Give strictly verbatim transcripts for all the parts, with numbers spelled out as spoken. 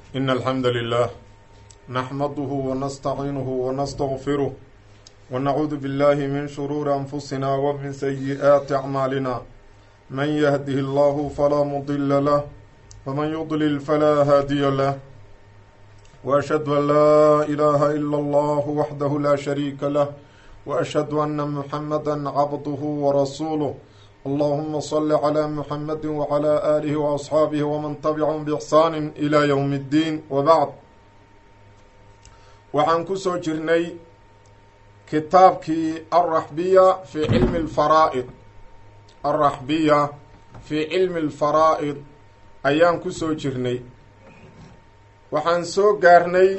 إن الحمد لله نحمده ونستعينه ونستغفره ونعوذ بالله من شرور أنفسنا ومن سيئات أعمالنا من يهده الله فلا مضل له ومن يضلل فلا هادي له وأشهد أن لا إله إلا الله وحده لا شريك له وأشهد أن محمدا عبده ورسوله اللهم صل على محمد وعلى آله وأصحابه ومن تبعهم بإحسان إلى يوم الدين وبعد waxaan ku soo jirnay kitaabkii alraxbiya fi cilmi alfaraa'id alraxbiya fi cilmi alfaraa'id ayaan ku soo jirnay waxaan soo gaarnay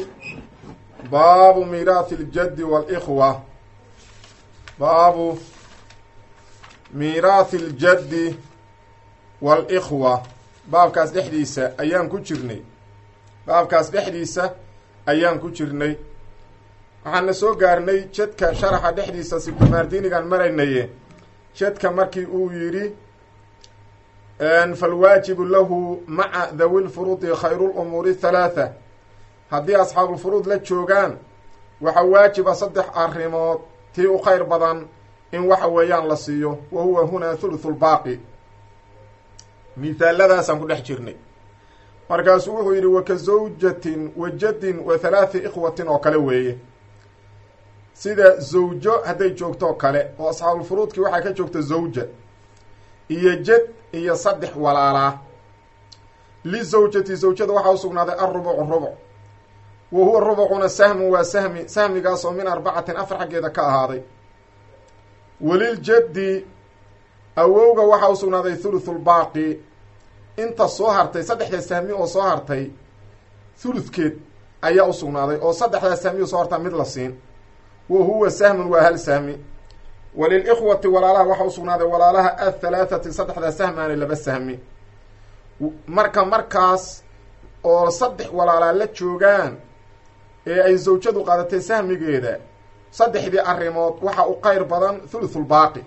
baabu miiraathi aljaddi waalikhwa baabu miiraathi aljaddi waalikhwa baabkaas dhexdiisa ayaan ku jirnay baabkaas dhexdiisa ayaan ku jirnay waxaana soo gaarnay jadka sharaxa dhexdiisa sibdimaardiinigaan maraynaye jadka markii uu yidhi falwaajibu lahu maca dawi lfuruudi khayru lumuuri halaatha haddii asxaabulfuruud la joogaan waxaa waajiba saddex arrimood tii u khayr badan in waxa weeyaan la siiyo wa huwa hunaa thuluthu lbaaqi mithaaladaasaan ku dhex jirnay markaasuu wuxuu yidhi waka zawjatin wa jaddin wa halaathi ikhwatin oo kale weeye sida zawjo hadday joogtoo kale oo asxaabulfuruudkii waxaa ka joogta zawja iyo jad iyo saddex walaalaa lizawjati zawjada waxaa usugnaaday alrubucu rubuc wa huwa rubucuna sahmun waa sahmi sahmigaas oo min arbacatin afar xaggeeda ka ahaaday waliljaddi awowga waxaa usugnaaday thuluthulbaaqi inta soo hartay saddexda sahmi oo soo hartay thuludkeed ayaa u sugnaaday oo saddexdaa sahmi oo soo hartaa mid la siin wa huwa sahmun waa hal sahmi walilikhwati walaalaha waxaa usugnaaday walaalaha athalaathati saddexdaa sahmaani laba sahmi marka markaas oo saddex walaalaa la joogaan ee ay zawjadu qaadatay sahmigeeda saddexdii arrimood waxaa u qayr badan thuluthulbaaqi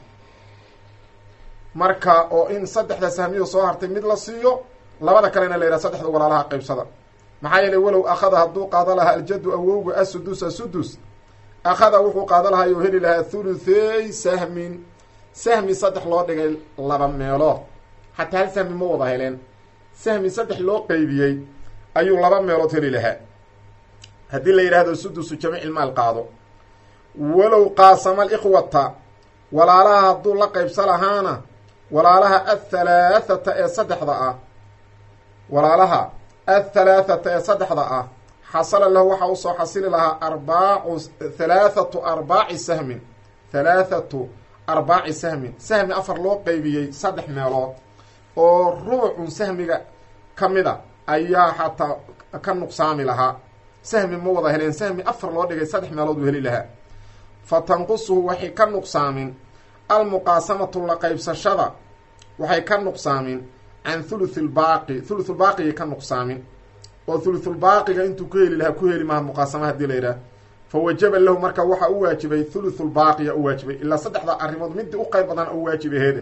marka oo in saddexda sahmiyo soo hartay mid la siiyo labada kalena la yidhaha saddexda walaalaha qaybsada maxaa yeelay walow akhada hadduu qaado lahaa aljaddu awowga asudusa sudus akhada wuxuu qaado lahaa iyou heli lahaa thuluthey sahmin sahmi saddex loo dhigay laba meelood xataa hal sahmi ma wada heleen sahmi saddex loo qeybiyey ayuu laba meelood heli lahaa haddii la yidhaahdo sudusu jamiic ilmaal qaado walow qaasama alikhwata walaalaha hadduu la qaybsa lahaana walaalaha athalaathata ee saddexda ah walaalaha athalaathata ee saddexda ah xasala lahu waxaa usoo xasili lahaa arbaacu halaathatu arbaaci sahmin halaathatu arbaaci sahmin sahmi afar loo qeybiyey saddex meelood oo rubucun sahmiga ka mida ayaa xataa ka nuqsaami lahaa sahmi ma wada heleen sahmi afar loo dhigay saddex meelood uu heli lahaa fa tanqusuhu waxay ka nuqsaamin almuqaasamatu la qaybsashada waxay ka nuqsaamin can thuluthi lbaaqi thuluthulbaaqigay ka nuqsaamin oo thuluthulbaaqiga intuu ku heli lahaa ku heli maha muqaasama hadii la yidhaah fa wajaba lahu marka waxaa u waajibay thuluthulbaaqiya u waajibay ilaa saddexda arrimood midii u qayb badan u waajibaheeda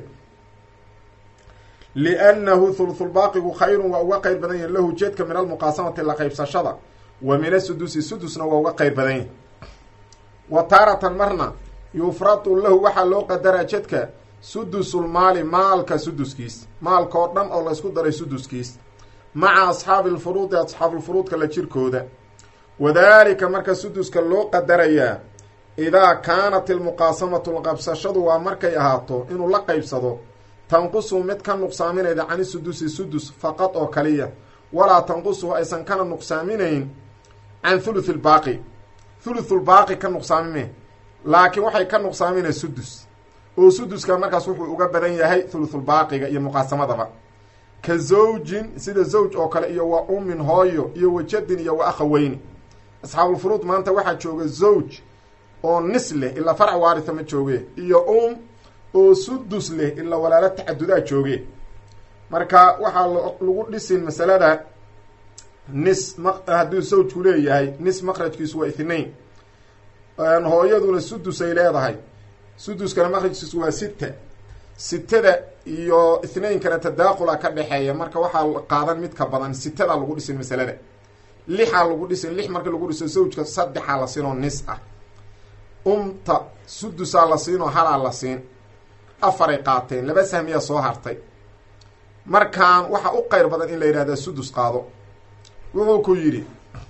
liannahu thuluthulbaaqigu khayrun waa uga qayr badan yahi lahu jeedka min almuqaasamati la qaybsashada wa min asudusi sudusna waa uga qayr badan yahi wa taaratan marna yufradu lahu waxaa loo qadaraa jedka sudusulmaali maalka suduskiis maalka oo dhan oo laysku daray suduskiis maca asxaabi lfuruudi asxaabulfuruudka la jirkooda wadaalika marka suduska loo qadarayaa idaa kaanat ilmuqaasamatu lqabsashadu waa markay ahaato inuu la qaybsado tanqusu mid ka nuqsaaminayda cani sudusi sudus faqad oo kaliya walaa tanqusuhu aysan kana nuqsaaminayn can thuluthi lbaaqi thuluthulbaaqi ka nuqsaamime laakiin waxay ka nuqsaaminay sudus oo suduska markaas wuxuu uga badan yahay thuluthulbaaqiga iyo muqaasamadaba ka zawjin sida zawj oo kale iyo wa ummin hooyo iyo wa jaddin iyo wa akhaweyni asxaabulfuruud maanta waxaa jooga zawj oo nis leh ilaa farac waaritha ma jooge iyo um oo sudus leh ilaa walaalo tacadudaa jooge marka waxaa lagu dhisin masalada nis m hadduu zawjku leeyahay nis maqrajkiisu waa ithnain hooyaduna sudus ay leedahay suduskana maqrajkiisu waa sita sitada iyo ithnaynkana tadaaqula ka dhexeeya marka waxaa qaadan mid ka badan sitada lagu dhisin masalada lixaa lagu dhisin lix marka lagu dhiso zawjka saddexaa la siinoo nis ah umta sudusaa la siinoo halaa la siin afaray qaateen laba sahmiyaa soo hartay markaan waxaa u qeyr badan in la yidhahda sudus qaado wuxuu ku yidhi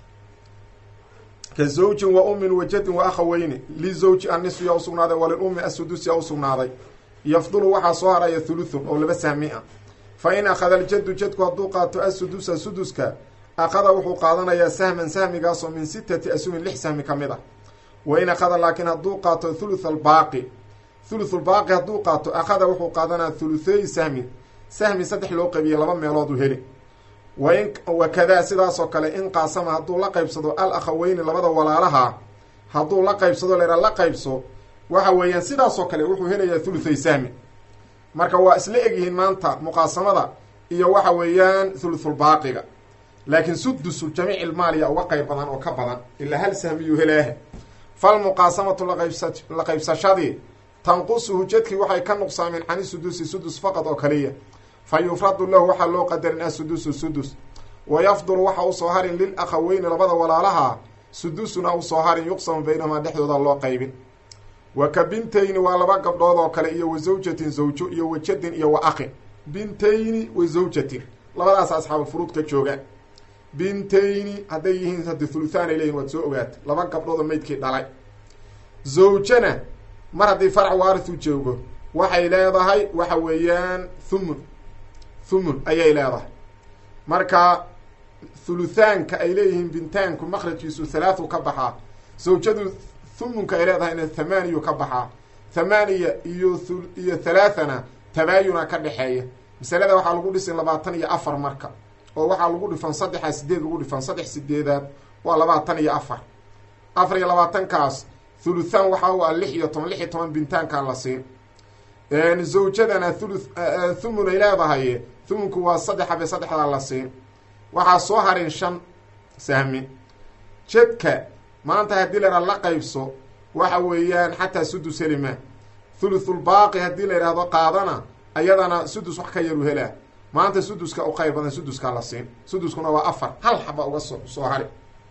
ka zawjin wa ummin wa jadin wa akhaweyni lizawji annisu yaa usugnaaday walilummi assudus yaa usugnaaday yafdulu waxaa soo haraya thuluthun oo laba sahmi ah fa in akhada aljaddu jadku hadduu qaato assudusa suduska akhada wuxuu qaadanayaa sahman sahmigaasoo min sittati asumin lix sahmi ka mid ah wa in akhada laakiin hadduu qaato thuluth albaaqi thuluthulbaaqi hadduu qaato akhada wuxuu qaadanaya thulutheey sahmin sahmi saddex loo qabiye laba meelooduu heli wain wakadaa sidaasoo kale in qaasama hadduu la qaybsado al akhaweyni labada walaalaha hadduu la qaybsado leera la qaybso waxa weeyaan sidaasoo kale wuxuu helayaa thuluthay sahmi marka waa isla egyihiin maanta muqaasamada iyo waxa weeyaan thuluthulbaaqiga laakiin sudusu jamiic ilmaaliya uga qayb badan oo ka badan ilaa hal sahmiyuu helaaha falmuqaasamatu laqaybsa la qaybsashadii tanqusuhu jadkii waxay ka nuqsaameen cani sudusi sudus faqad oo kaliya fa yufradu lahu waxaa loo qadarin asudusu sudus wa yafdulu waxa usoo harin lil akhaweyni labada walaalaha sudusuna usoo harin yuqsamu baynahumaa dhexdooda loo qaybin wa ka bintayni waa laba gabdhood oo kale iyo wa zawjatin zawjo iyo wa jadin iyo wa akhin bintayni wa zawjatin labadaas asxaabu furuud ka joogaan bintayni hadday yihiin haddi thuluthaan ay leeyihin waad soo ogaata laba gabdhoodoo maydkii dhalay zawjana mar haddii farac waarithu joogo waxay leedahay waxa weeyaan thumun thumun ayay leedahay marka thuluthaanka ay leeyihiin bintaanku makrajkiisu halaathu ka baxaa zawjadu thumunka ay leedahayna thamaaniyu ka baxaa thamaaniya iyo iyo halaathana tabaayuna ka dhexeeya masalada waxaa lagu dhisin labaatan iyo afar marka oo waxaa lagu dhifan saddexa sideed lagu dhifan saddex sideedaad waa labaatan iyo afar afar iyo labaatankaas thuluthaan waxaa u ah lix iyo toban lix iyo toban bintaankaa la siin zawjadana thulu thumun ay leedahay thumunku waa saddex habe saddexdaa la siin waxaa soo harin shan sahmi jadka maanta haddii la yidhahdo la qaybso waxa weeyaan xataa sudus helima thuluthulbaaqi haddii la yidhaahdo qaadana ayadana sudus wax ka yaru helaa maanta suduska u qayb badan suduskaa la siin suduskuna waa afar hal xaba uga so soo hari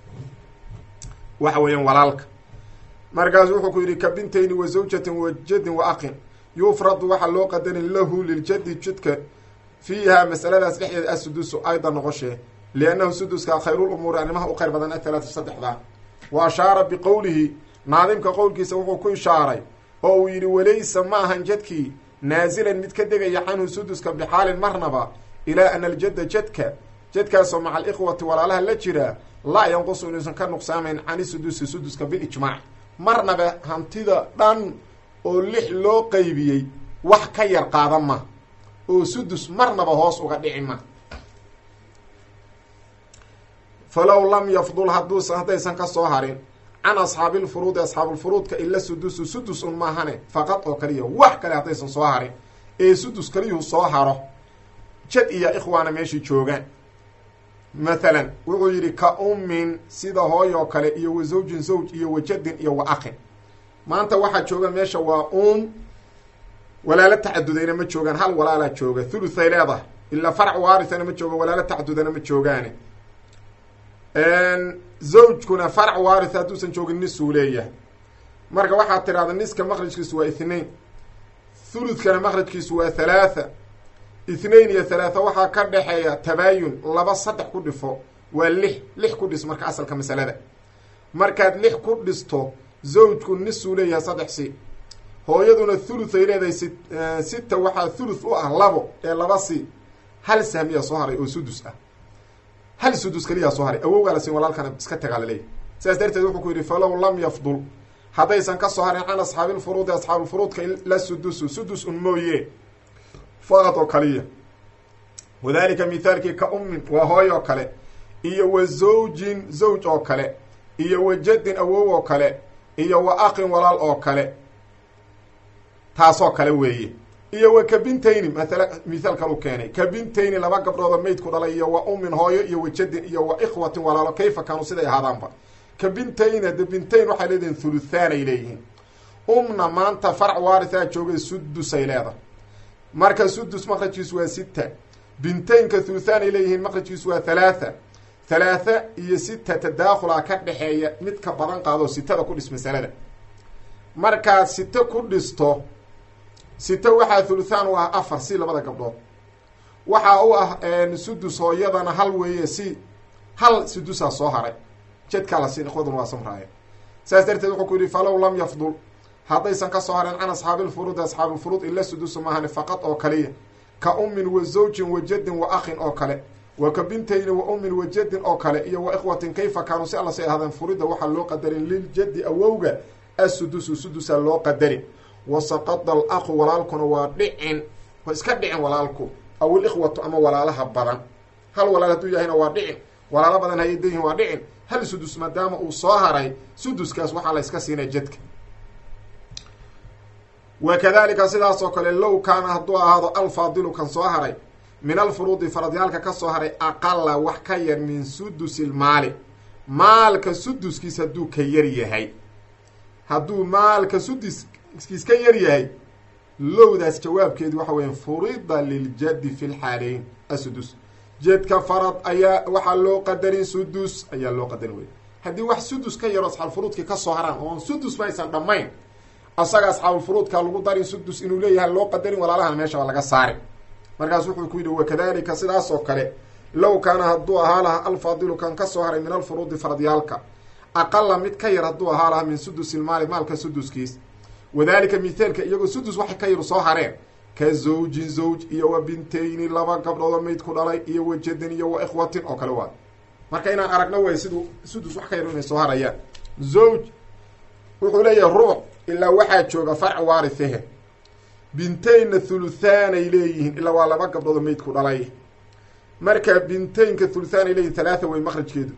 waxa weeyaan walaalka markaasu wuxuu ku yidhi ka bintayni wa zawjatin wa jadin wa akhin yufradu waxaa loo qadarin lahu liljadi jadka fiiha masaladaas dhexdeed assudusu ayda noqoshee liannahu suduska khayrulumuuri arrimaha u qayr badan athalaatu saddexdaa wa ashaara biqowlihi naadimka qowlkiisa wuxuu ku ishaaray oo uu yidhi walaysa ma ahan jadkii naasilan mid ka degaya canhu suduska bixaalin marnaba ilaa ana aljadda jadka jadkaasoo maca alikhwati walaalaha la jira laa yanqusu inuusan ka nuqsaamayn cani sudusi suduska bilijmaac marnaba hantida dhan oo lix loo qaybiyey wax ka yar qaada ma oo sudus marnaba hoos uga dhici ma falow lam yafdul hadduusan haddaysan ka soo harin can asxaabilfuruudi asxaabulfuruudka ila sudusu sudus un maahane faqad oo kaliya wax kale haddaysan soo harin ee sudus kaliyuhu soo haro jad iyo ikhwaana meeshii joogaan mathalan wuxuu yidhi ka ummin sida hooy oo kale iyo wa zawjin zawj iyo wa jadin iyo wa akhin maanta waxaa jooga meesha waa um walaalo tacadudayna ma joogaan hal walaalaa jooga thuluthay leedahay ilaa farac waarithana ma jooga walaalo tacadudana ma joogaane zawjkuna farac waaritha hadduusan joogin nisuu leeyahay marka waxaad tidhahda niska makrajkiisu waa ithnain thuluthkana makrajkiisu waa halaatha ithnain iyo halaatha waxaa ka dhexeeya tabaayun laba saddex ku dhifo waa lix lix ku dhis marka asalka masalada markaad lix ku dhisto zawjku nisuu leeyahay saddex si hooyaduna thuluth ay leedahay si sita waxaa thuluth u ah labo ee laba si hal sahmiyaa soo haray oo sudus ah hal sudus kaliyaa soo haray awowgaa la siin walaalkana iska tagaa laleeyahy sidaas darteed wuxuu ku yidhi falow lam yafdul haddaysan ka soo harin can asxaabilfuruudi asxaabulfuruudka la sudusu sudus un mooye faqad oo kaliya wadalika mithaalkii ka ummin waa hooy oo kale iyo wa zawjin zawj oo kale iyo wa jadin awow oo kale iyo wa akhin walaal oo kale taasoo kale weeye iyo wa ka bintayni maala mithaal kalu keenay ka bintayni laba gabdhooda maydku dhalay iyo wa ummin hooyo iyo wa jadin iyo wa ikhwatin walaalo kayfa kaanuu siday ahaadaanba ka bintayn hadde bintayn waxay leedihiin thuluthaan ay leeyihiin umna maanta farac waarithaa joogay sudus ay leedahay marka sudus makrajkiisu waa sita bintaynka thuluthaan ay leeyihiin makrajkiisu waa halaatha halaatha iyo sita tadaakhulaa ka dhexeeya mid ka badan qaadoo sitada ku dhis masalada markaad sito ku dhisto sito waxaa thuluthaan u ah afar si labada gabdhood waxaa u ah sudus hooyadana hal weeye si hal sudusaa soo haray jedkaa la siin ikhwaduna waa samraaya saas darteed wuxuu ku yidhi falow lam yafdul haddaysan ka soo hareen can asxaabilfuruudi asxaabilfuruud ila sudusu maahani faqad oo kaliya ka ummin wa zawjin wa jaddin wa akhin oo kale wa ka bintayni wa ummin wa jaddin oo kale iyo wa ikhwatin kayfa kaanuu si alla say ahaadeen furida waxaa loo qadarin liljaddi awowga assudusu sudusaa loo qadarin wa saqada al aqu walaalkuna waa dhicin waa iska dhicin walaalku aw ilikhwatu ama walaalaha badan hal walaal hadduu yahayna waa dhicin walaalo badan hayay dayihin waa dhicin hal sudus maadaama uu soo haray suduskaas waxaa la yska siinaya jadka wa kadalika sidaas oo kale low kaana hadduu ahaado alfaadilu kan soo haray min alfuruudi faradyaalka ka soo haray aqala wax ka yar min sudusi lmaali maalka suduskiis hadduu ka yar yahay hadduu maalka suduskiis ka yar yahay lowdaas jawaabkeedu waxa weya furida liljaddi fi lxaalayn asudus jedka farad ayaa waxaa loo qadarin sudus ayaa loo qadarin wey haddii wax sudus ka yaro asxaabulfuruudkii ka soo haraan oon sudus ma aysan dhammayn asaga asxaabulfuruudka lagu darin sudus inuu leeyahay loo qadarin walaalahana meesha waa laga saari markaas wuxuu ku yidhi wakadalika sidaas oo kale low kaana hadduu ahaa laha alfaadilu kan ka soo haray min alfuruudi faradyaalka aqala mid ka yar hadduu ahaa laha min sudusi lmaali maalka suduskiis wadalika mithaalka iyagoo sudus waxay ka yar soo hareen ka zawjin zawj iyo wa bintayni laba gabdhoodoo mayd ku dhalay iyo wa jaddin iyo wa ikhwatin oo kale waa marka inaan aragno way siduu sudus wax ka yar inay soo harayaan zawj wuxuu leeyahay rubuc ilaa waxaa jooga farc waarithehe bintaynna thuluthaanay leeyihiin ilaa waa laba gabdhoodoo mayd ku dhalay marka bintaynka thuluthaanay leeyihin halaatha way makhrajkeedu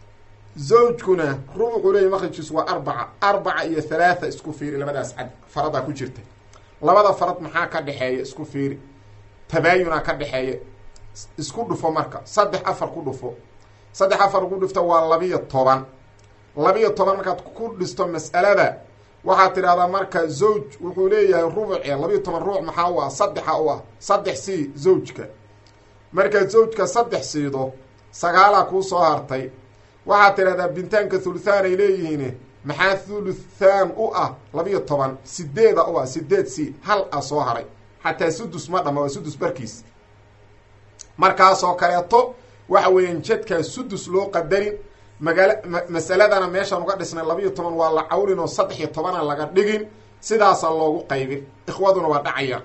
zawjkuna rubuxuu leeyahy makhrajkiisu waa arbaca arbaca iyo halaatha isku fiiri labadaas cad faradaa ku jirta labada farad maxaa ka dhexeeya isku fiiri tabaayunaa ka dhexeeya isku dhufo marka saddex afar ku dhufo saddex afar ku dhufta waa labiyo toban labiyo toban markaad ku dhisto mas'alada waxaad tidhahdaa marka zawj wuxuu leeyahay rubuce labiyo toban rubuc maxaa u ah saddexa u ah saddex sii zawjka markaad zawjka saddex siido sagaalaa kuu soo hartay waxaad tidhahdaa bintaanka thuluthaan ay leeyihiin maxaa thuluthaan u ah labiyo toban sideeda u ah sideed si hal a soo haray xataa sudus ma dhama waa sudus barkiis markaasoo kaleeto waxa weeyaan jadkaa sudus loo qadarin magaala masaladana meeshaan uga dhisnay labiyo toban waa la cawlin oo saddex iyo tobana laga dhigin sidaasaa loogu qaybin ikhwaduna waa dhacaya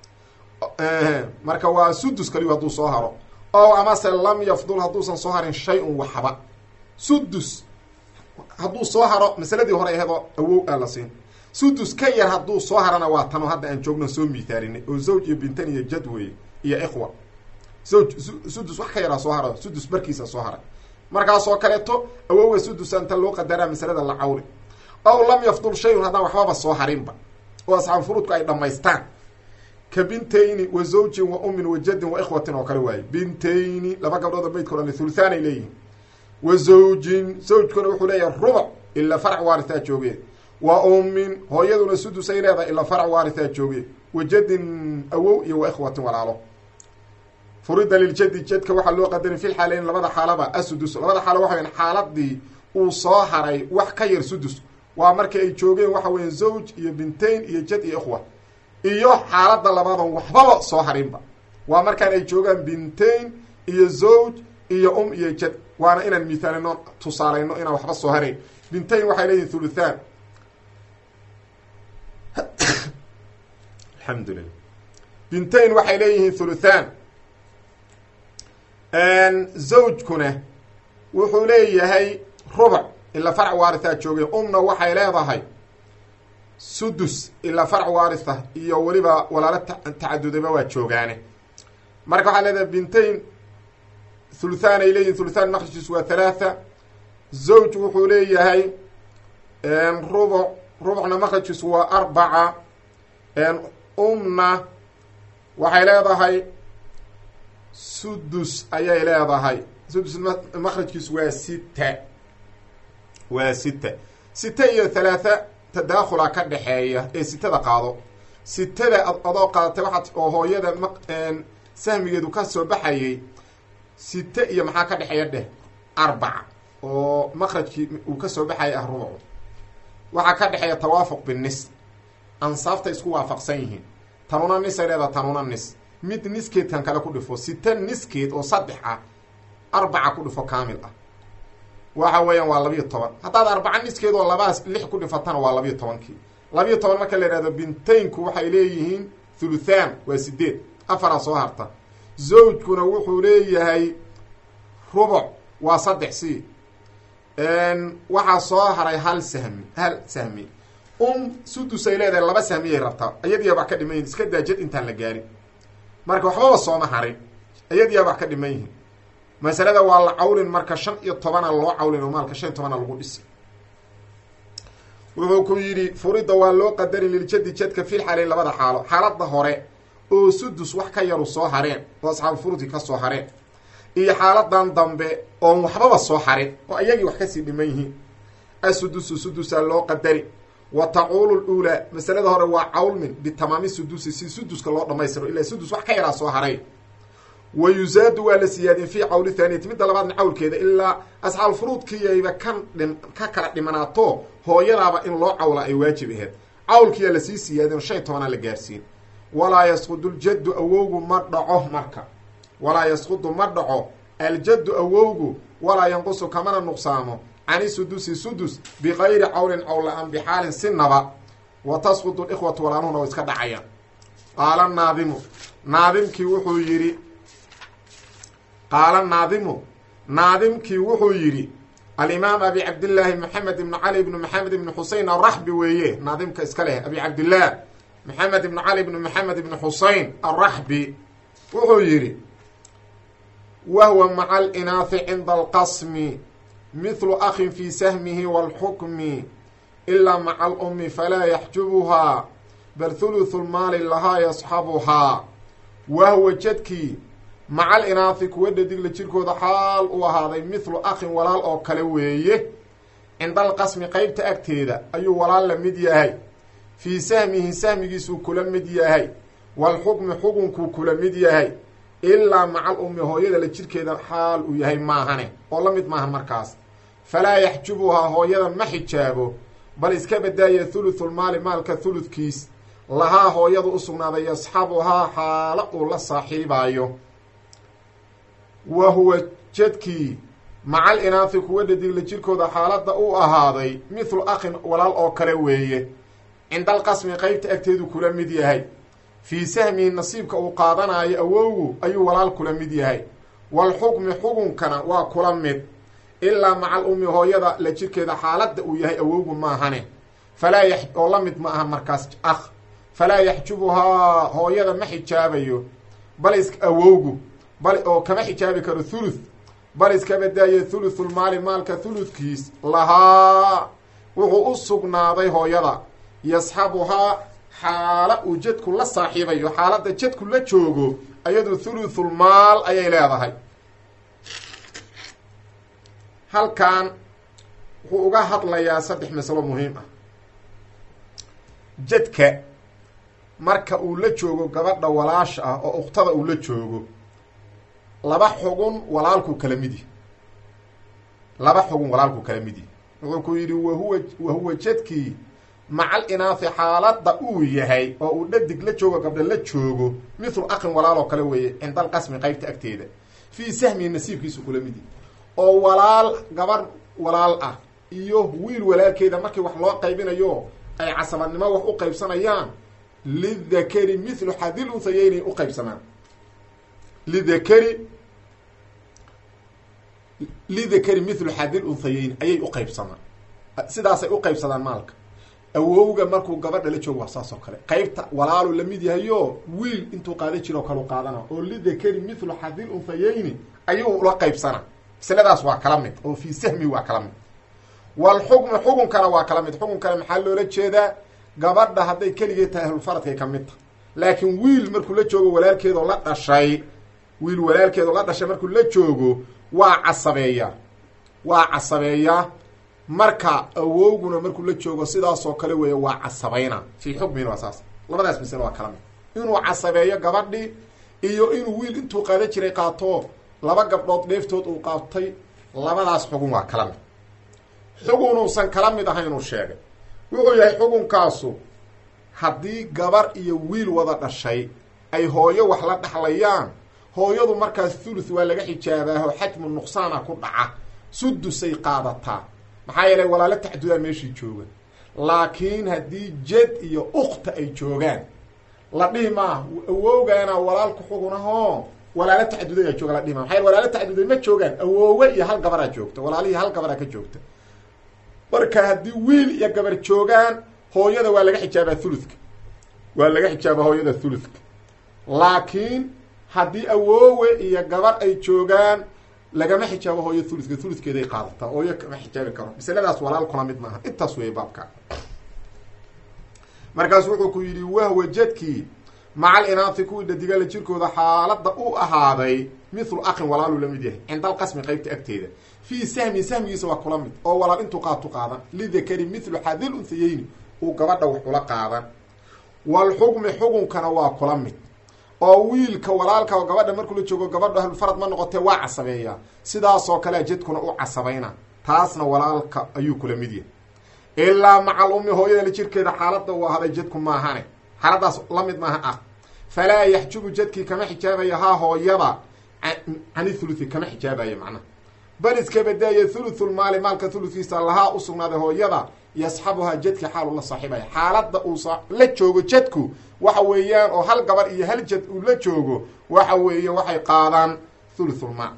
marka waa sudus kaliyu hadduu soo haro oo amase lam yafdul hadduusan soo harin shay-un waxba sudus hadduu soo haro masaladii hore aheedoo awow aa la siin sudus ka yar hadduu soo harana waa tano hadda aan joogno soo miithaalinay oo zawj iyo bintan iyo jad weeye iyo ikhwa zawj sudus wax ka yaraa soo haro sudus barkiisa soo haray markaasoo kaleeto awowga sudusa inta loo qadaraa masalada la cawli ow lam yafdul shayun haddaan waxbaba soo harinba oo asxaab furuudku ay dhammaystaan ka bintayni wa zawjin wa ummin wa jaddin wa ikhwatin oo kale waaye bintayni laba gabdhoodoo maydka odhan thuluthaan ay leeyihin wa zawjin zawjkuna wuxuu leeyahay rubuc ilaa farac waarithaa joogee wa ummin hooyaduna sudus ay leedahay ilaa farac waarithaa joogee wa jaddin awow iyo wa ikhwatin walaalo furida liljadi jadka waxaa loo qadarin fi lxaalayn labada xaalaba asudus labada xaalo waxa weyan xaaladii uu soo haray wax ka yar sudus waa markii ay joogeen waxa weya zawj iyo bintayn iyo jad iyo ikhwa iyo xaalada labaadon waxbaba soo harinba waa markaan ay joogaan bintayn iyo zawj iyo um iyo jad waana inaan mithaalino tusaalayno inaan waxba soo harayn bintayn waxay leeyihin thuluthaan alxamdulilah bintayn waxay leeyihiin thuluthaan zawjkuna wuxuu leeyahay rubuc ilaa farc waarithaa joogeen umna waxay leedahay sudus ilaa farc waaritha iyo weliba walaalo tacadudaba waa joogaane marka waxaa leedahay bintayn thuluthaan ay leeyihin thuluthaan makhrajkiisu waa halaatha zawj wuxuu leeyahay rubuc rubucna makhrajkiisu waa arbaca umna waxay leedahay sudus ayay leedahay sudus makhrajkiisu waa sita waa sita sita iyo halaatha tadaakhula ka dhexeeya ee sitada qaado sitada adoo qaadatay waxaad oo hooyada sahmigeedu ka soo baxayay sita iyo maxaa ka dhexeeya dheh arbaca oo maqrajkii uu kasoo baxaya ah rubucu waxaa ka dhexeeya tawaafuq binis ansaafta isku waafaqsan yihiin tanuna nis ay leedaha tanuna nis mid niskeed kan kale ku dhifo sita niskeed oo saddex ah arbaca ku dhifo kaamil ah waxa weeyaan waa labiyo toban haddaad arbaca niskeed oo labaas lix ku dhifatana waa labiyo tobankii labiyo toban marka la yihahdo bintaynku waxay leeyihiin thuluthaan waa sideed afaraa soo harta zawjkuna wuxuu leeyahay rubuc waa saddex c waxaa soo haray hal sahmi hal sahmi um sudus ay leedahay laba sahmiyay rabtaa iyadiyaa wax ka dhiman yihin iska daajad intaan la gaarin marka waxbaba sooma harin iyadiyaa wax ka dhiman yihin masalada waa la cawlin marka shan iyo tobana loo cawlin oo maalka shan iyo tobana lagu dhisi wuxuu ku yidhi furida waa loo qadarin liljadi jadka fil xaalayn labada xaalo xaalada hore oo sudus wax ka yaru soo hareen oo asxaabu furudki ka soo hareen iyo xaaladan dambe oon waxbaba soo harin oo iyagii wax kasii dhiman yihiin asudusu sudusaa loo qadari wa tacuulu luulaa masalada hore waa cawlmin bitamaami sudusi si suduska loo dhamaystiro ilaa sudus wax ka yaraa soo haray wa yuzaadu waa la siyaadin fii cawli thaaniyati midda labaadna cawlkeeda ilaa asxaabu furuudkiyayba kan dhin ka kala dhimanaato hooyadaaba in loo cawla ay waajib aheed cawlkiyaa lasii siyaadin shan iyo tobanaa la gaarsiin walaa yasqudu ljaddu awowgu ma dhaco marka walaa yasqudu ma dhaco aljaddu awowgu walaa yanqusu kamana nuqsaamo cani sudusi sudus bikayri cawlin cawla-an bixaalin sinaba wa tasqudu likhwatu walaanuhuna way iska dhacayaan qaala naadimu naadimkii wuxuu yidhi qaala naadimu naadimkii wuxuu yidhi alimaam abi cabdillaahi maxamed ibnu cali ibnu maxamed ibnu xusein araxbi weeye naadimka iska leh abi cabdillaah maxamed ibnu cali ibnu maxamed ibnu xusein araxbi wuxuu yidhi wahwa maca alinaahi cinda alqasmi mithlu akhin fi sahmihi wاlxukmi ilaa maca alumi falaa yaxjubuhaa bal huluthu lmaali lahaa yasxabuhaa wahwa jadkii maca alinaahi kuwa dhadigla jirkooda xaal uu ahaaday mithlu akhin walaal oo kale weeye cinda alqasmi qeybta agteeda ayuu walaal la mid yahay fii sahmihi sahmigiisuu kula mid yahay waalxukmi xukunkuu kula mid yahay ilaa maca alumi hooyada la jirkeeda xaal uu yahay maahane oo la mid maahan markaas falaa yaxjubuhaa hooyada ma xijaabo bal iska badaaya thuluthulmaali maalka thuludkiis lahaa hooyadu u sugnaaday yasxabuhaa xaala uu la saaxiibaayo wa huwa jadkii maca alinaahi kuwa dhadigla jirkooda xaaladda u ahaaday mithlu akhin walaal oo kale weeye cinda alqasmi qeybta agteedu kula mid yahay fii sahmihi nasiibka uu qaadanaayo awowgu ayuu walaal kula mid yahay waalxukmi xukunkana waa kula mid ilaa maca alumi hooyada la jirkeeda xaaladda uu yahay awowgu maahane falaa y oo la mid ma aha markaas akh falaa yaxjubuhaa hooyada ma xijaabayo bal is awowgu bal oo kama xijaabi karo thuluth bal iska badaaye thuluthulmaali maalka thuludkiis lahaa wuxuu u sugnaaday hooyada yasxabuhaa xaala uu jadku la saaxiibayo xaaladda jadku la joogo ayadu thuluthulmaal ayay leedahay halkan wuxuu uga hadlayaa saddex masalo muhiim ah jadka marka uu la joogo gabadha walaasha ah oo ukhtada uu la joogo laba xugun walaalku kala midi laba xugun walaalku kala midi wuxuu ku yidhi wahuwa wahuwa jadkii maca alinaahi xaaladda uu yahay oo uu dhadig la joogo gabdha la joogo mithlu akhin walaal oo kale weeye cinda alqasmi qeybta agteeda fii sahmihi nasiibkiisu kula midi oo walaal gabadh walaal ah iyo wiil walaalkeeda markii wax loo qaybinayo ay casabadnimo wax u qaybsanayaan lidakari mithlu xadil unhayeynay u qaybsamaan lidakari lidakari mithlu xadil unhayeyn ayay u qaybsamaan sidaasay u qaybsadaan maalka awowga markuu gabadha la joogo wax saas oo kale qaybta walaalu la mid yahayo wiil intuu qaada jiro kalu qaadana oo lidakari mithlu xadil unhayeyni ayuu la qaybsanaa masaladaas waa kala mid oo fii sahmi waa kala mid waalxukmi xukunkana waa kala mid xukunkana maxaa loola jeedaa gabadha hadday keligeed tahay ahlulfaradkay ka mid tahay laakiin wiil markuu la joogo walaalkeedoo la dhashay wiil walaalkeedoo la dhashay markuu la joogo waa casabeeyaa waa casabeeyaa marka awowguna markuu la joogo sidaasoo kale weeye waa casabayna fii xukmina waa saas labadaas masale waa kala mid inuu casabeeyo gabadhii iyo inuu wiil intuu qaada jiray qaato laba gabdhood dheeftood uu qaatay labadaas xugun waa kala mid xugunuusan kala mid ahaynuu sheegay wuxuu yahay xugunkaasu haddii gabar iyo wiil wada dhashay ay hooyo wax la dhaxlayaan hooyadu markaas thuluth waa laga xijaabaaho xajmu nuqsaana ku dhaca sudusay qaadataa maxaa yeelay walaalo taxduudaa meeshii jooga laakiin haddii jed iyo ukhta ay joogaan la dhihi maaha awowgaana walaalku xugunahoo walaalo taxduuday jooga la dhihi maa maxaa yele walaalo taxduuday ma joogaan awoowe iyo hal gabaraa joogta walaalihii hal gabaraa ka joogta marka haddii wiil iyo gabar joogaan hooyada waa laga xijaabaa thuluthka waa laga xijaabaa hooyada thuluthka laakiin haddii awoowe iyo gabar ay joogaan lagama xijaabo hooyo thuluthka thuluthkeeday qaadataa hooyo kama xijaabi karo masaladaas walaal kula mid maaha intaas weeye baabka markaas wuxuu ku yidhi wahwa jadkii macal inaati kuwii dhadigala jirkooda xaaladda u ahaaday mithlu akhin walaaluu la mid yahay cinda alqasmi qaybta agteeda fii sahmin sahmigiisa waa kula mid oo walaal intuu qaatu qaadan lidakari mithlu xadil unsayeyni uu gabadha wax ula qaadan walxukmi xukunkana waa kula mid oo wiilka walaalka oo gabadha markuu la joogo gabadha ahlulfarad ma noqotee waa casabeeyaa sidaasoo kalea jadkuna u casabayna taasna walaalka ayuu kula mid yahay ilaa macal ummi hooyada la jirkeeda xaaladda uu ahaday jadku maahane xaaladaas la mid maaha ah falaa yaxjubu jadkii kama xijaabaya haa hooyada cani thuluthi kama xijaabaya macnaha bal iska badaaya thuluthulmaali maalka thuludkiisa lahaa u sugnaaday hooyada yasxabuhaa jadki xaalu la saaxiibaya xaaladda uu la joogo jadku waxa weeyaan oo hal gabar iyo hal jad uu la joogo waxa weeye waxay qaadaan thuluthulmaal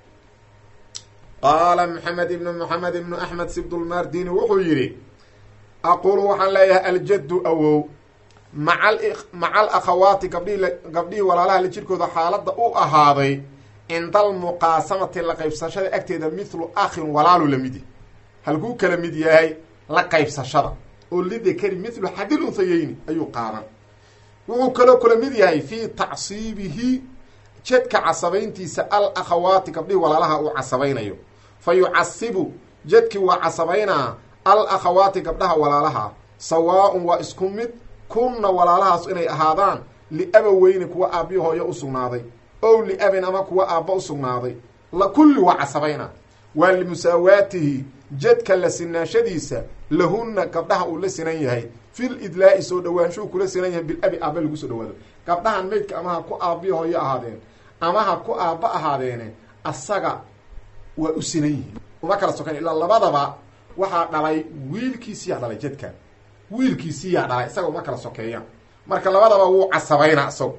qaala maxamed ibnu maxamed ibnu axmed sibdulmardini wuxuu yidhi aqulu waxaan leeyahay aljaddu awow macal maca alakhawaati gabdhihii gabdhihii walaalaha la jirkooda xaaladda u ahaaday cinda almuqaasamati la qaybsashada agteeda mithlu akhin walaalu la mid yahay halkuu kala mid yahay la qaybsashada oo lidakari mithlu xadil unsayeyni ayuu qaadan wuxuu kaloo kula mid yahay fii tacsiibihi jadka casabayntiisa al akhawaati gabdhihii walaalaha uu casabaynayo fa yucasibu jadkii waa casabaynaa al akhawaati gabdhaha walaalaha sawaa-un waa isku mid kunna walaalahaas inay ahaadaan liabaweyni kuwa aabbiyo hooyo u sugnaaday ow liabin ama kuwa aabba u sugnaaday kulli waa casabaynaa waa limusaawaatihi jadka la sinaashadiisa lahunna gabdhaha uu la sinan yahay fil idlaa'i soo dhawaanshuu kula sinan yahay bilabi aabba lagu soo dhawaado gabdhahan maydka ama ha ku aabbiyo hooyo ahaadeen ama ha ku aabba ahaadeene asaga waa u sinan yihiin uma kala sokan ilaa labadaba waxaa dhalay wiilkiisiyaa dhalay jadkan wiilkiisiyaa dhalay isaga uma kala sokeeyaan marka labadaba wuu casabaynaa isago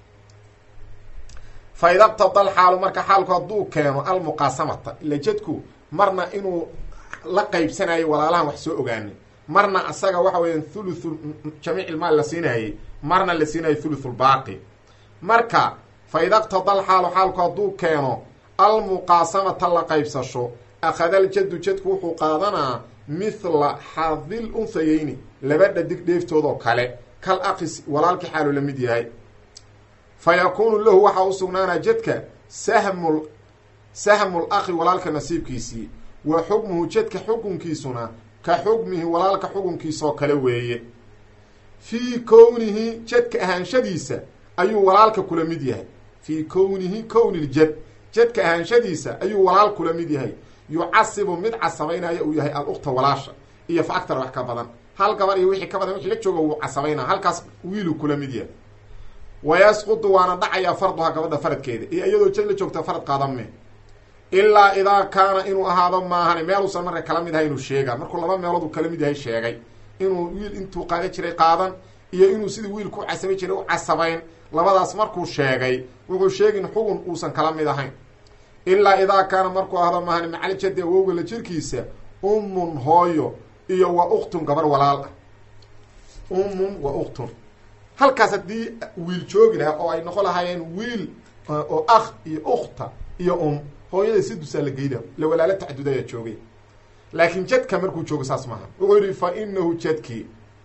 fa ida btada alxaalu marka xaalku hadduu keeno almuqaasamata ila jadku marna inuu la qaybsanayo walaalahan wax soo ogaanay marna asaga waxa weeyaan thuluthu jamiic ilmaal la siinayay marna la siinayo thuluthulbaaqi marka fa ida btada alxaalu xaalku hadduu keeno almuqaasamata la qaybsasho akhadaljaddu jadku wuxuu qaadanaa mithla xadil unsayeyni laba dhadig dheeftoodoo kale kal aqis walaalkii xaalu la mid yahay fa yakuunu lahu waxaa u sugnaanaa jadka sahmul sahmul akhi walaalka nasiibkiisii wa xukmuhu jadka xukunkiisuna ka xukmihi walaalka xukunkiisaoo kale weeye fii kownihi jadka ahaanshadiisa ayuu walaalka kula mid yahay fii kownihi kowniljad jadka ahaanshadiisa ayuu walaal kula mid yahay yucasibu mid casabaynaya uu yahay al-ukhta walaasha iyo fa aktar wax ka badan hal gabar iyo wixii ka badan wixii la jooga wuu casabaynaa halkaas wiiluu kula mid yahay wayasqudu waana dhacayaa farduha gabadha faradkeeda iyo iyadoo jad la joogta farad qaadame ilaa idaa kaana inuu ahaado maahane meeluusan marka kala mid ahay inuu sheegaa markuu laba meelood uu kala mid yahay sheegay inuu wiil intuu qaadan jiray qaadan iyo inuu sidii wiilku u casabay jiray u casabayn labadaas markuu sheegay wuxuu sheegin xugun uusan kala mid ahayn ilaa idaa kaana markuu ahdo mahani macali jaddi awowga la jirkiisa ummun hooyo iyo wa uktun gabar walaal ah ummun wa uktun halkaas haddii wiil joogi lahaa oo ay noqon lahaayeen wiil oo akh iyo ukhta iyo um hooyada si dusaa la geyla la walaalo taxadud ayaa joogay laakiin jadka markuu joogo saas maaha wuxuu yidhi fa inahu jadkii